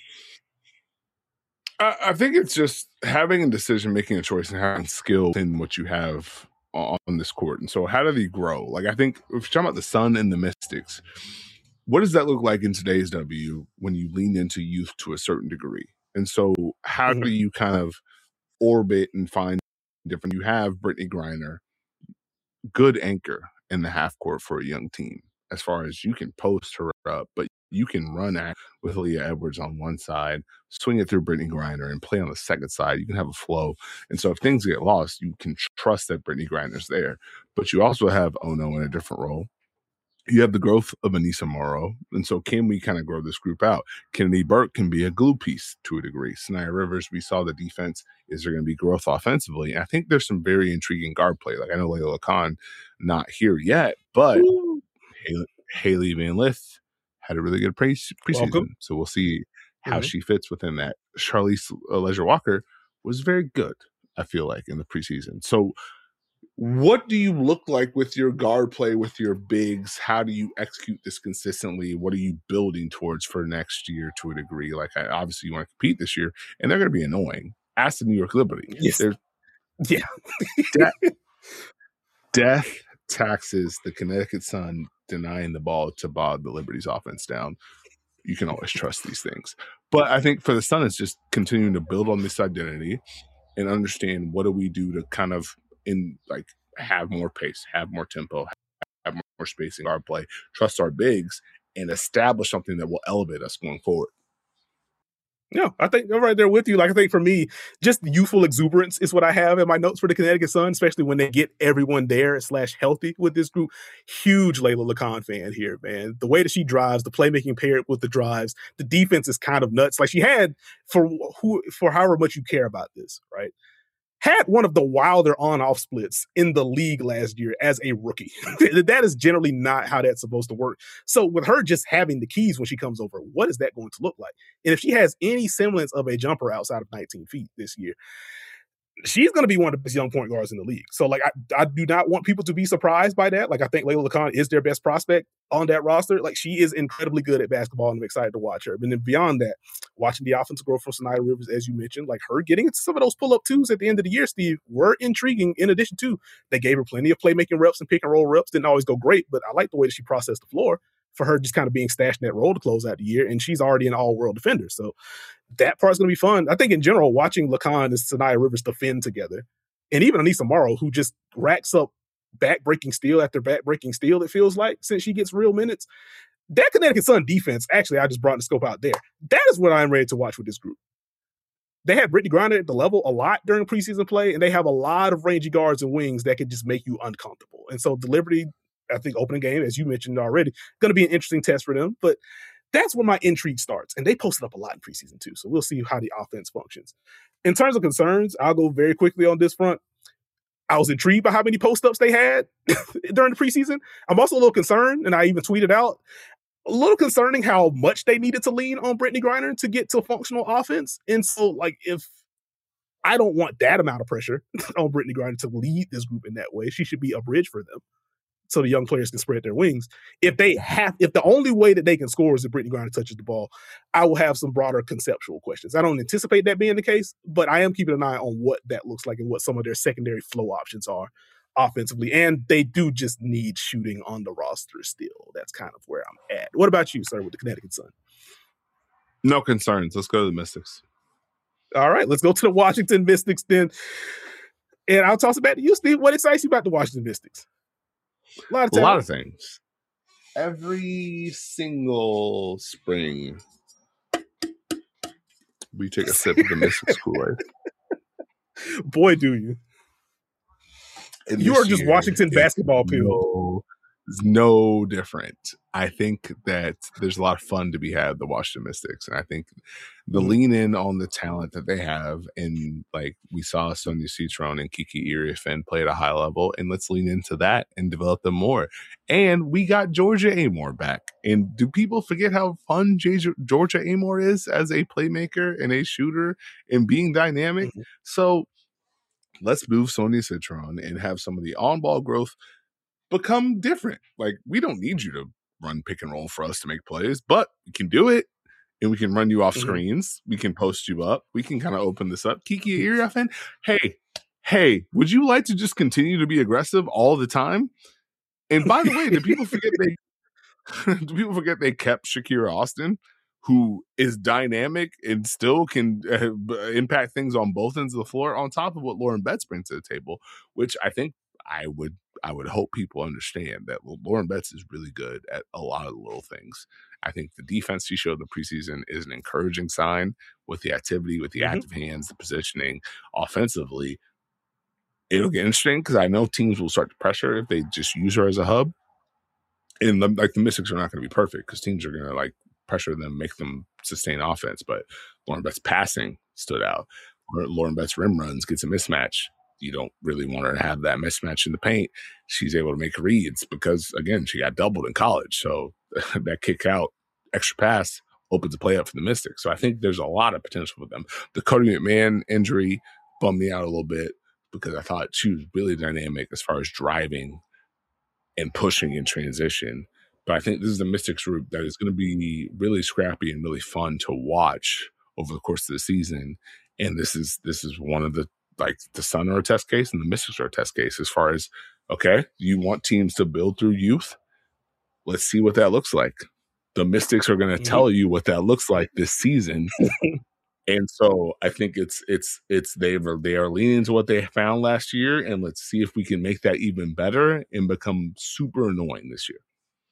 group? I think it's just having a decision, making a choice, and having skill in what you have on this court. And so how do they grow? Like, I think if you're talking about the Sun and the Mystics, what does that look like in today's W when you lean into youth to a certain degree? And so how Mhm. do you kind of orbit and find different? You have Brittany Griner, good anchor in the half court for a young team, as far as you can post her up, but you can run at with Leah Edwards on one side, swing it through Brittany Griner, and play on the second side. You can have a flow. And so if things get lost, you can trust that Brittany Griner's there. But you also have Ono in a different role. You have the growth of Anissa Morrow. And so can we kind of grow this group out? Kennedy Burke can be a glue piece to a degree. Sanaya Rivers, we saw the defense. Is there going to be growth offensively? And I think there's some very intriguing guard play. Like I know Layla Khan not here yet, but Haley Van Lith had a really good preseason. Welcome. So we'll see how she fits within that. Charlize Leisure Walker was very good, I feel like, in the preseason. So what do you look like with your guard play, with your bigs? How do you execute this consistently? What are you building towards for next year to a degree? Like, obviously, you want to compete this year, and they're going to be annoying. Ask the New York Liberty. Yes. Yeah. Death taxes the Connecticut Sun denying the ball to bog the Liberty's offense down. You can always trust these things. But I think for the Sun, it's just continuing to build on this identity and understand what do we do to kind of have more pace, have more tempo, have more spacing, our play, trust our bigs, and establish something that will elevate us going forward. Yeah, I think I'm right there with you. Like, I think for me, just youthful exuberance is what I have in my notes for the Connecticut Sun, especially when they get everyone there / healthy with this group. Huge Layla Lacan fan here, man. The way that she drives, the playmaking paired with the drives, the defense is kind of nuts. Like she had for however much you care about this, right? Had one of the wilder on-off splits in the league last year as a rookie. That is generally not how that's supposed to work. So with her just having the keys when she comes over, what is that going to look like? And if she has any semblance of a jumper outside of 19 feet this year, she's going to be one of the best young point guards in the league. So, like, I do not want people to be surprised by that. Like, I think Layla Lacan is their best prospect on that roster. Like, she is incredibly good at basketball, and I'm excited to watch her. And then beyond that, watching the offensive growth from Sanaya Rivers, as you mentioned, like her getting into some of those pull-up twos at the end of the year, Steve, were intriguing. In addition to, they gave her plenty of playmaking reps and pick and roll reps. Didn't always go great, but I like the way that she processed the floor for her just kind of being stashed in that role to close out the year. And she's already an all-world defender. So that part's going to be fun. I think in general, watching Lacan and Sanaya Rivers defend together, and even Anissa Morrow, who just racks up back-breaking steal after back-breaking steal, it feels like, since she gets real minutes. That Connecticut Sun defense, actually, I just brought the scope out there. That is what I'm ready to watch with this group. They had Brittany Griner at the level a lot during preseason play, and they have a lot of rangy guards and wings that could just make you uncomfortable. And so the Liberty, I think, opening game, as you mentioned already, going to be an interesting test for them. But that's where my intrigue starts. And they posted up a lot in preseason too. So we'll see how the offense functions. In terms of concerns, I'll go very quickly on this front. I was intrigued by how many post-ups they had during the preseason. I'm also a little concerned, and I even tweeted out, a little concerning how much they needed to lean on Brittany Griner to get to functional offense. And so, like, if I don't want that amount of pressure on Brittany Griner to lead this group in that way, she should be a bridge for them so the young players can spread their wings. If the only way that they can score is if Brittany Griner touches the ball, I will have some broader conceptual questions. I don't anticipate that being the case, but I am keeping an eye on what that looks like and what some of their secondary flow options are offensively. And they do just need shooting on the roster still. That's kind of where I'm at. What about you, sir, with the Connecticut Sun? No concerns. Let's go to the Mystics. All right, let's go to the Washington Mystics then. And I'll toss it back to you, Steve. What excites you about the Washington Mystics? A lot of things. Every single spring, we take a sip of the Mystics Kool-Aid. Boy, do you. And you are just Washington basketball people. No different. I think that there's a lot of fun to be had with the Washington Mystics. And I think the lean in on the talent that they have, and like we saw Sonia Citron and Kiki Iriafen play at a high level, and let's lean into that and develop them more. And we got Georgia Amoore back. And do people forget how fun Georgia Amoore is as a playmaker and a shooter and being dynamic? Mm-hmm. So let's move Sonia Citron and have some of the on-ball growth become different. Like, we don't need you to run pick and roll for us to make plays, but we can do it, and we can run you off screens. We can post you up. We can kind of open this up. Kiki Iriafen, hey, would you like to just continue to be aggressive all the time? And by the way, do people forget Do people forget they kept Shakira Austin, who is dynamic and still can impact things on both ends of the floor, on top of what Lauren Betts brings to the table, which I think I would hope people understand that Lauren Betts is really good at a lot of the little things. I think the defense she showed in the preseason is an encouraging sign with the activity, with the active hands, the positioning. Offensively, it'll get interesting because I know teams will start to pressure if they just use her as a hub. And the Mystics are not going to be perfect because teams are going to pressure them, make them sustain offense. But Lauren Betts' passing stood out. Lauren Betts' rim runs gets a mismatch. You don't really want her to have that mismatch in the paint. She's able to make reads because, again, she got doubled in college. So that kick out, extra pass opens the play up for the Mystics. So I think there's a lot of potential for them. The Cody McMahon injury bummed me out a little bit because I thought she was really dynamic as far as driving and pushing in transition. But I think this is a Mystics group that is going to be really scrappy and really fun to watch over the course of the season. And this is one of the Sun are a test case and the Mystics are a test case as far as, okay, you want teams to build through youth? Let's see what that looks like. The Mystics are going to tell you what that looks like this season. And so I think they are leaning into what they found last year, and let's see if we can make that even better and become super annoying this year.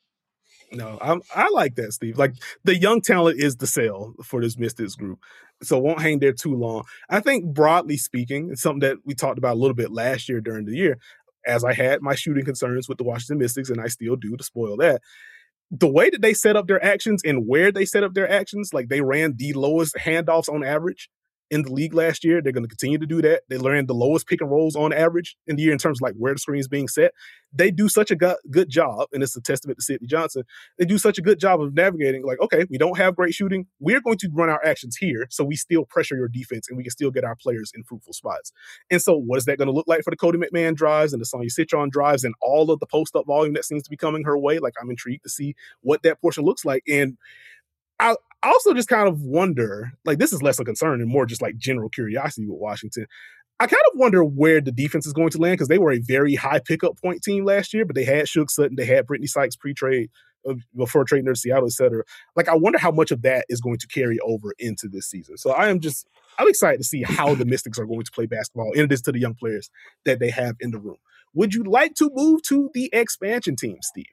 No, I like that, Steve. Like, the young talent is the sell for this Mystics group, so won't hang there too long. I think broadly speaking, it's something that we talked about a little bit last year during the year, as I had my shooting concerns with the Washington Mystics, and I still do, to spoil that. The way that they set up their actions and where they set up their actions, like they ran the lowest handoffs on average in the league last year. They're going to continue to do that. They ran the lowest pick and rolls on average in the year in terms of where the screen is being set. They do such a good job, and it's a testament to Sydney Johnson. They do such a good job of navigating, okay, we don't have great shooting. We're going to run our actions here so we still pressure your defense and we can still get our players in fruitful spots. And so what is that going to look like for the Cody McMahon drives and the Sonia Citron drives and all of the post-up volume that seems to be coming her way? I'm intrigued to see what that portion looks like. And I also just kind of wonder, this is less a concern and more just general curiosity with Washington. I kind of wonder where the defense is going to land because they were a very high pickup point team last year, but they had Shook Sutton, they had Brittany Sykes pre-trade, before trading her to Seattle, et cetera. I wonder how much of that is going to carry over into this season. So I'm excited to see how the Mystics are going to play basketball in addition to the young players that they have in the room. Would you like to move to the expansion team, Steve?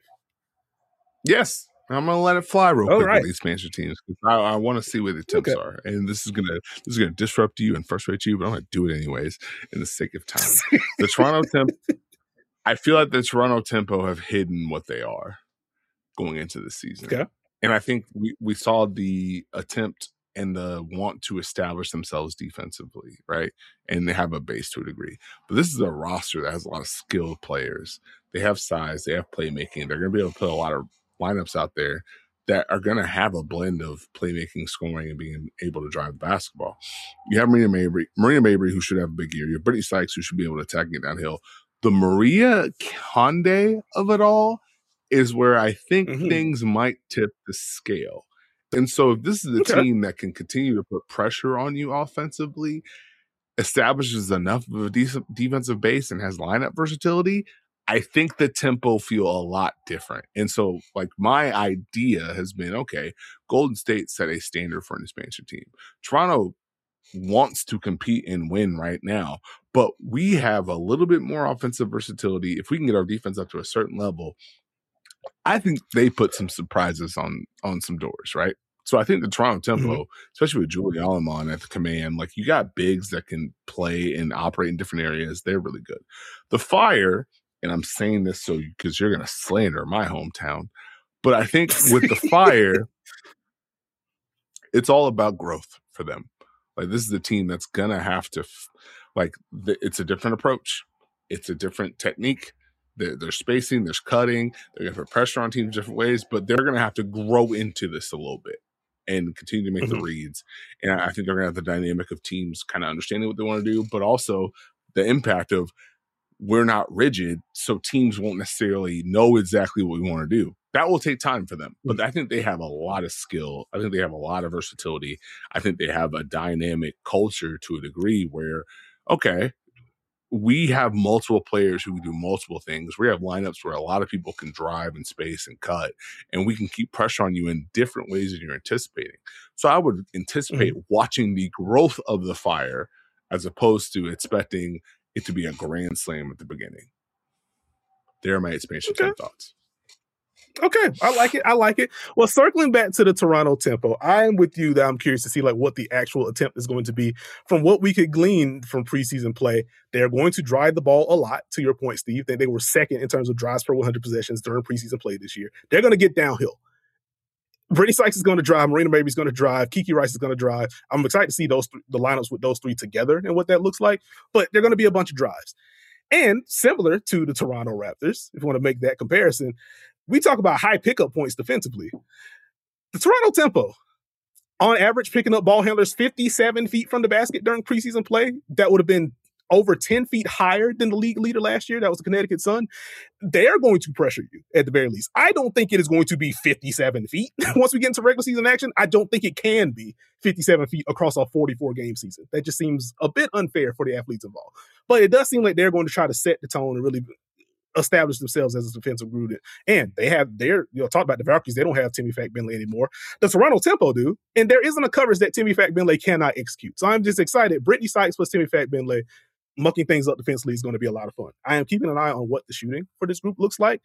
Yes. I'm gonna let it fly real quick with these expansion teams because I want to see where the temps are, and this is gonna disrupt you and frustrate you, but I'm gonna do it anyways in the sake of time. The Toronto Temp, I feel like the Toronto Tempo have hidden what they are going into the season, and I think we saw the attempt and the want to establish themselves defensively, right? And they have a base to a degree, but this is a roster that has a lot of skilled players. They have size, they have playmaking. They're gonna be able to put a lot of lineups out there that are going to have a blend of playmaking, scoring, and being able to drive the basketball. You have Marina Mabrey, who should have a big year. You have Brittany Sykes, who should be able to attack and get downhill. The Maria Conde of it all is where I think things might tip the scale. And so if this is a team that can continue to put pressure on you offensively, establishes enough of a decent defensive base, and has lineup versatility, I think the Tempo feel a lot different. And so my idea has been, okay, Golden State set a standard for an expansion team. Toronto wants to compete and win right now, but we have a little bit more offensive versatility. If we can get our defense up to a certain level, I think they put some surprises on some doors, right? So I think the Toronto Tempo, especially with Julie Allemand at the command, you got bigs that can play and operate in different areas. They're really good. The Fire, and I'm saying this because you're going to slander my hometown, but I think with the Fire, it's all about growth for them. This is a team that's going to have to, it's a different approach. It's a different technique. There's spacing, there's cutting. They're going to put pressure on teams different ways, but they're going to have to grow into this a little bit and continue to make the reads. And I think they're going to have the dynamic of teams kind of understanding what they want to do, but also the impact of we're not rigid, so teams won't necessarily know exactly what we want to do. That will take time for them. But I think they have a lot of skill. I think they have a lot of versatility. I think they have a dynamic culture to a degree where, okay, we have multiple players who do multiple things. We have lineups where a lot of people can drive and space and cut, and we can keep pressure on you in different ways than you're anticipating. So I would anticipate watching the growth of the Fire as opposed to expecting it to be a grand slam at the beginning. There are my expansion team thoughts. Okay, I like it. Well, circling back to the Toronto tempo, I am with you that I'm curious to see like what the actual attempt is going to be. From what we could glean from preseason play, they're going to drive the ball a lot, to your point, Steve. They were second in terms of drives per 100 possessions during preseason play this year. They're going to get downhill. Brittany Sykes is going to drive. Marina Mabrey is going to drive. Kiki Rice is going to drive. I'm excited to see the lineups with those three together and what that looks like, but they're going to be a bunch of drives. And similar to the Toronto Raptors, if you want to make that comparison, we talk about high pickup points defensively. The Toronto tempo, on average, picking up ball handlers 57 feet from the basket during preseason play. That would have been over 10 feet higher than the league leader last year. That was the Connecticut Sun. They're going to pressure you at the very least. I don't think it is going to be 57 feet. Once we get into regular season action, I don't think it can be 57 feet across a 44-game season. That just seems a bit unfair for the athletes involved. But it does seem like they're going to try to set the tone and really establish themselves as a defensive group. And they have talk about the Valkyries, they don't have Timmy Fack-Benley anymore. The Toronto tempo do, and there isn't a coverage that Timmy Fack-Benley cannot execute. So I'm just excited. Brittany Sykes plus Timmy Fack-Benley mucking things up defensively is going to be a lot of fun. I am keeping an eye on what the shooting for this group looks like.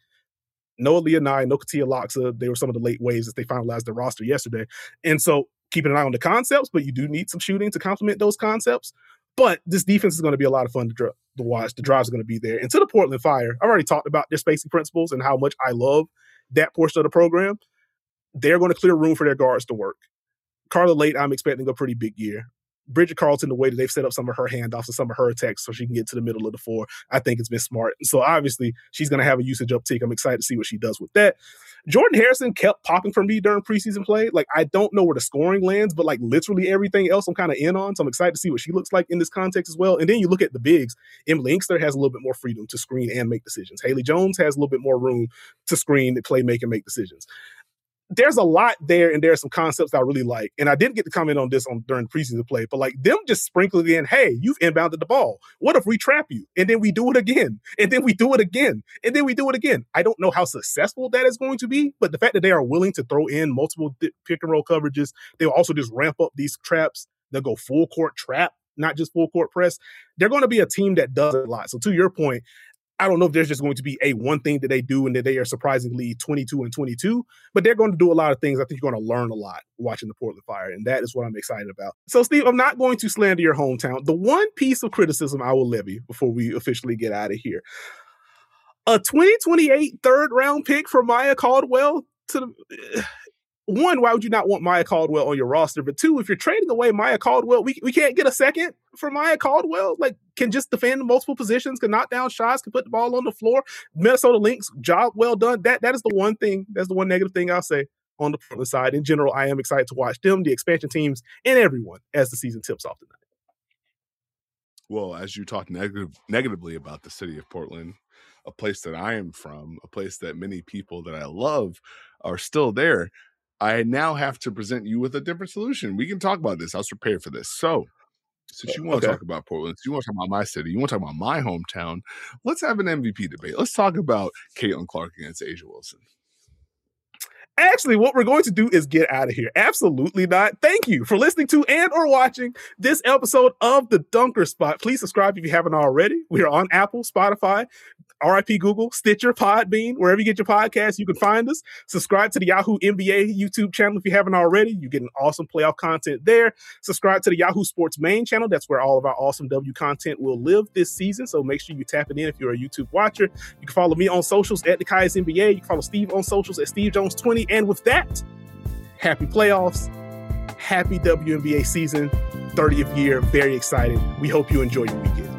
No Aaliyah Nye, no Katia Loxa. They were some of the late waves as they finalized their roster yesterday. And so keeping an eye on the concepts, but you do need some shooting to complement those concepts. But this defense is going to be a lot of fun to watch. The drives are going to be there. And to the Portland Fire, I've already talked about their spacing principles and how much I love that portion of the program. They're going to clear room for their guards to work. Carla Late, I'm expecting a pretty big year. Bridget Carlton, the way that they've set up some of her handoffs and some of her attacks so she can get to the middle of the floor, I think it's been smart. So obviously, she's going to have a usage uptick. I'm excited to see what she does with that. Jordan Harrison kept popping for me during preseason play. Like, I don't know where the scoring lands, but like literally everything else I'm kind of in on. So I'm excited to see what she looks like in this context as well. And then you look at the bigs. Emily Inkster has a little bit more freedom to screen and make decisions. Haley Jones has a little bit more room to screen, play, make, and make decisions. There's a lot there, and there are some concepts I really like. And I didn't get to comment on this during preseason play, but like them just sprinkling in, hey, you've inbounded the ball. What if we trap you? And then we do it again. And then we do it again. And then we do it again. I don't know how successful that is going to be, but the fact that they are willing to throw in multiple pick and roll coverages, they'll also just ramp up these traps. They'll go full court trap, not just full court press. They're going to be a team that does a lot. So to your point, I don't know if there's just going to be one thing that they do and that they are surprisingly 22-22, but they're going to do a lot of things. I think you're going to learn a lot watching the Portland Fire, and that is what I'm excited about. So, Steve, I'm not going to slander your hometown. The one piece of criticism I will levy before we officially get out of here, a 2028 third-round pick for Maya Caldwell one, why would you not want Maya Caldwell on your roster? But two, if you're trading away Maya Caldwell, we can't get a second for Maya Caldwell. Like, can just defend multiple positions, can knock down shots, can put the ball on the floor. Minnesota Lynx, job well done. That is the one thing, that's the one negative thing I'll say on the Portland side. In general, I am excited to watch them, the expansion teams, and everyone as the season tips off tonight. Well, as you talk negatively about the city of Portland, a place that I am from, a place that many people that I love are still there, I now have to present you with a different solution. We can talk about this. I was prepared for this. So, since you want to talk about Portland, you want to talk about my city, you want to talk about my hometown, let's have an MVP debate. Let's talk about Caitlin Clark against A'ja Wilson. Actually, what we're going to do is get out of here. Absolutely not. Thank you for listening to and or watching this episode of The Dunker Spot. Please subscribe if you haven't already. We are on Apple, Spotify, RIP Google, Stitcher, Podbean, wherever you get your podcasts, you can find us. Subscribe to the Yahoo NBA YouTube channel if you haven't already. You're getting awesome playoff content there. Subscribe to the Yahoo Sports main channel. That's where all of our awesome W content will live this season. So make sure you tap it in if you're a YouTube watcher. You can follow me on socials at the Kai's NBA. You can follow Steve on socials at Steve Jones 20. And with that, happy playoffs, happy WNBA season, 30th year. Very excited. We hope you enjoy your weekend.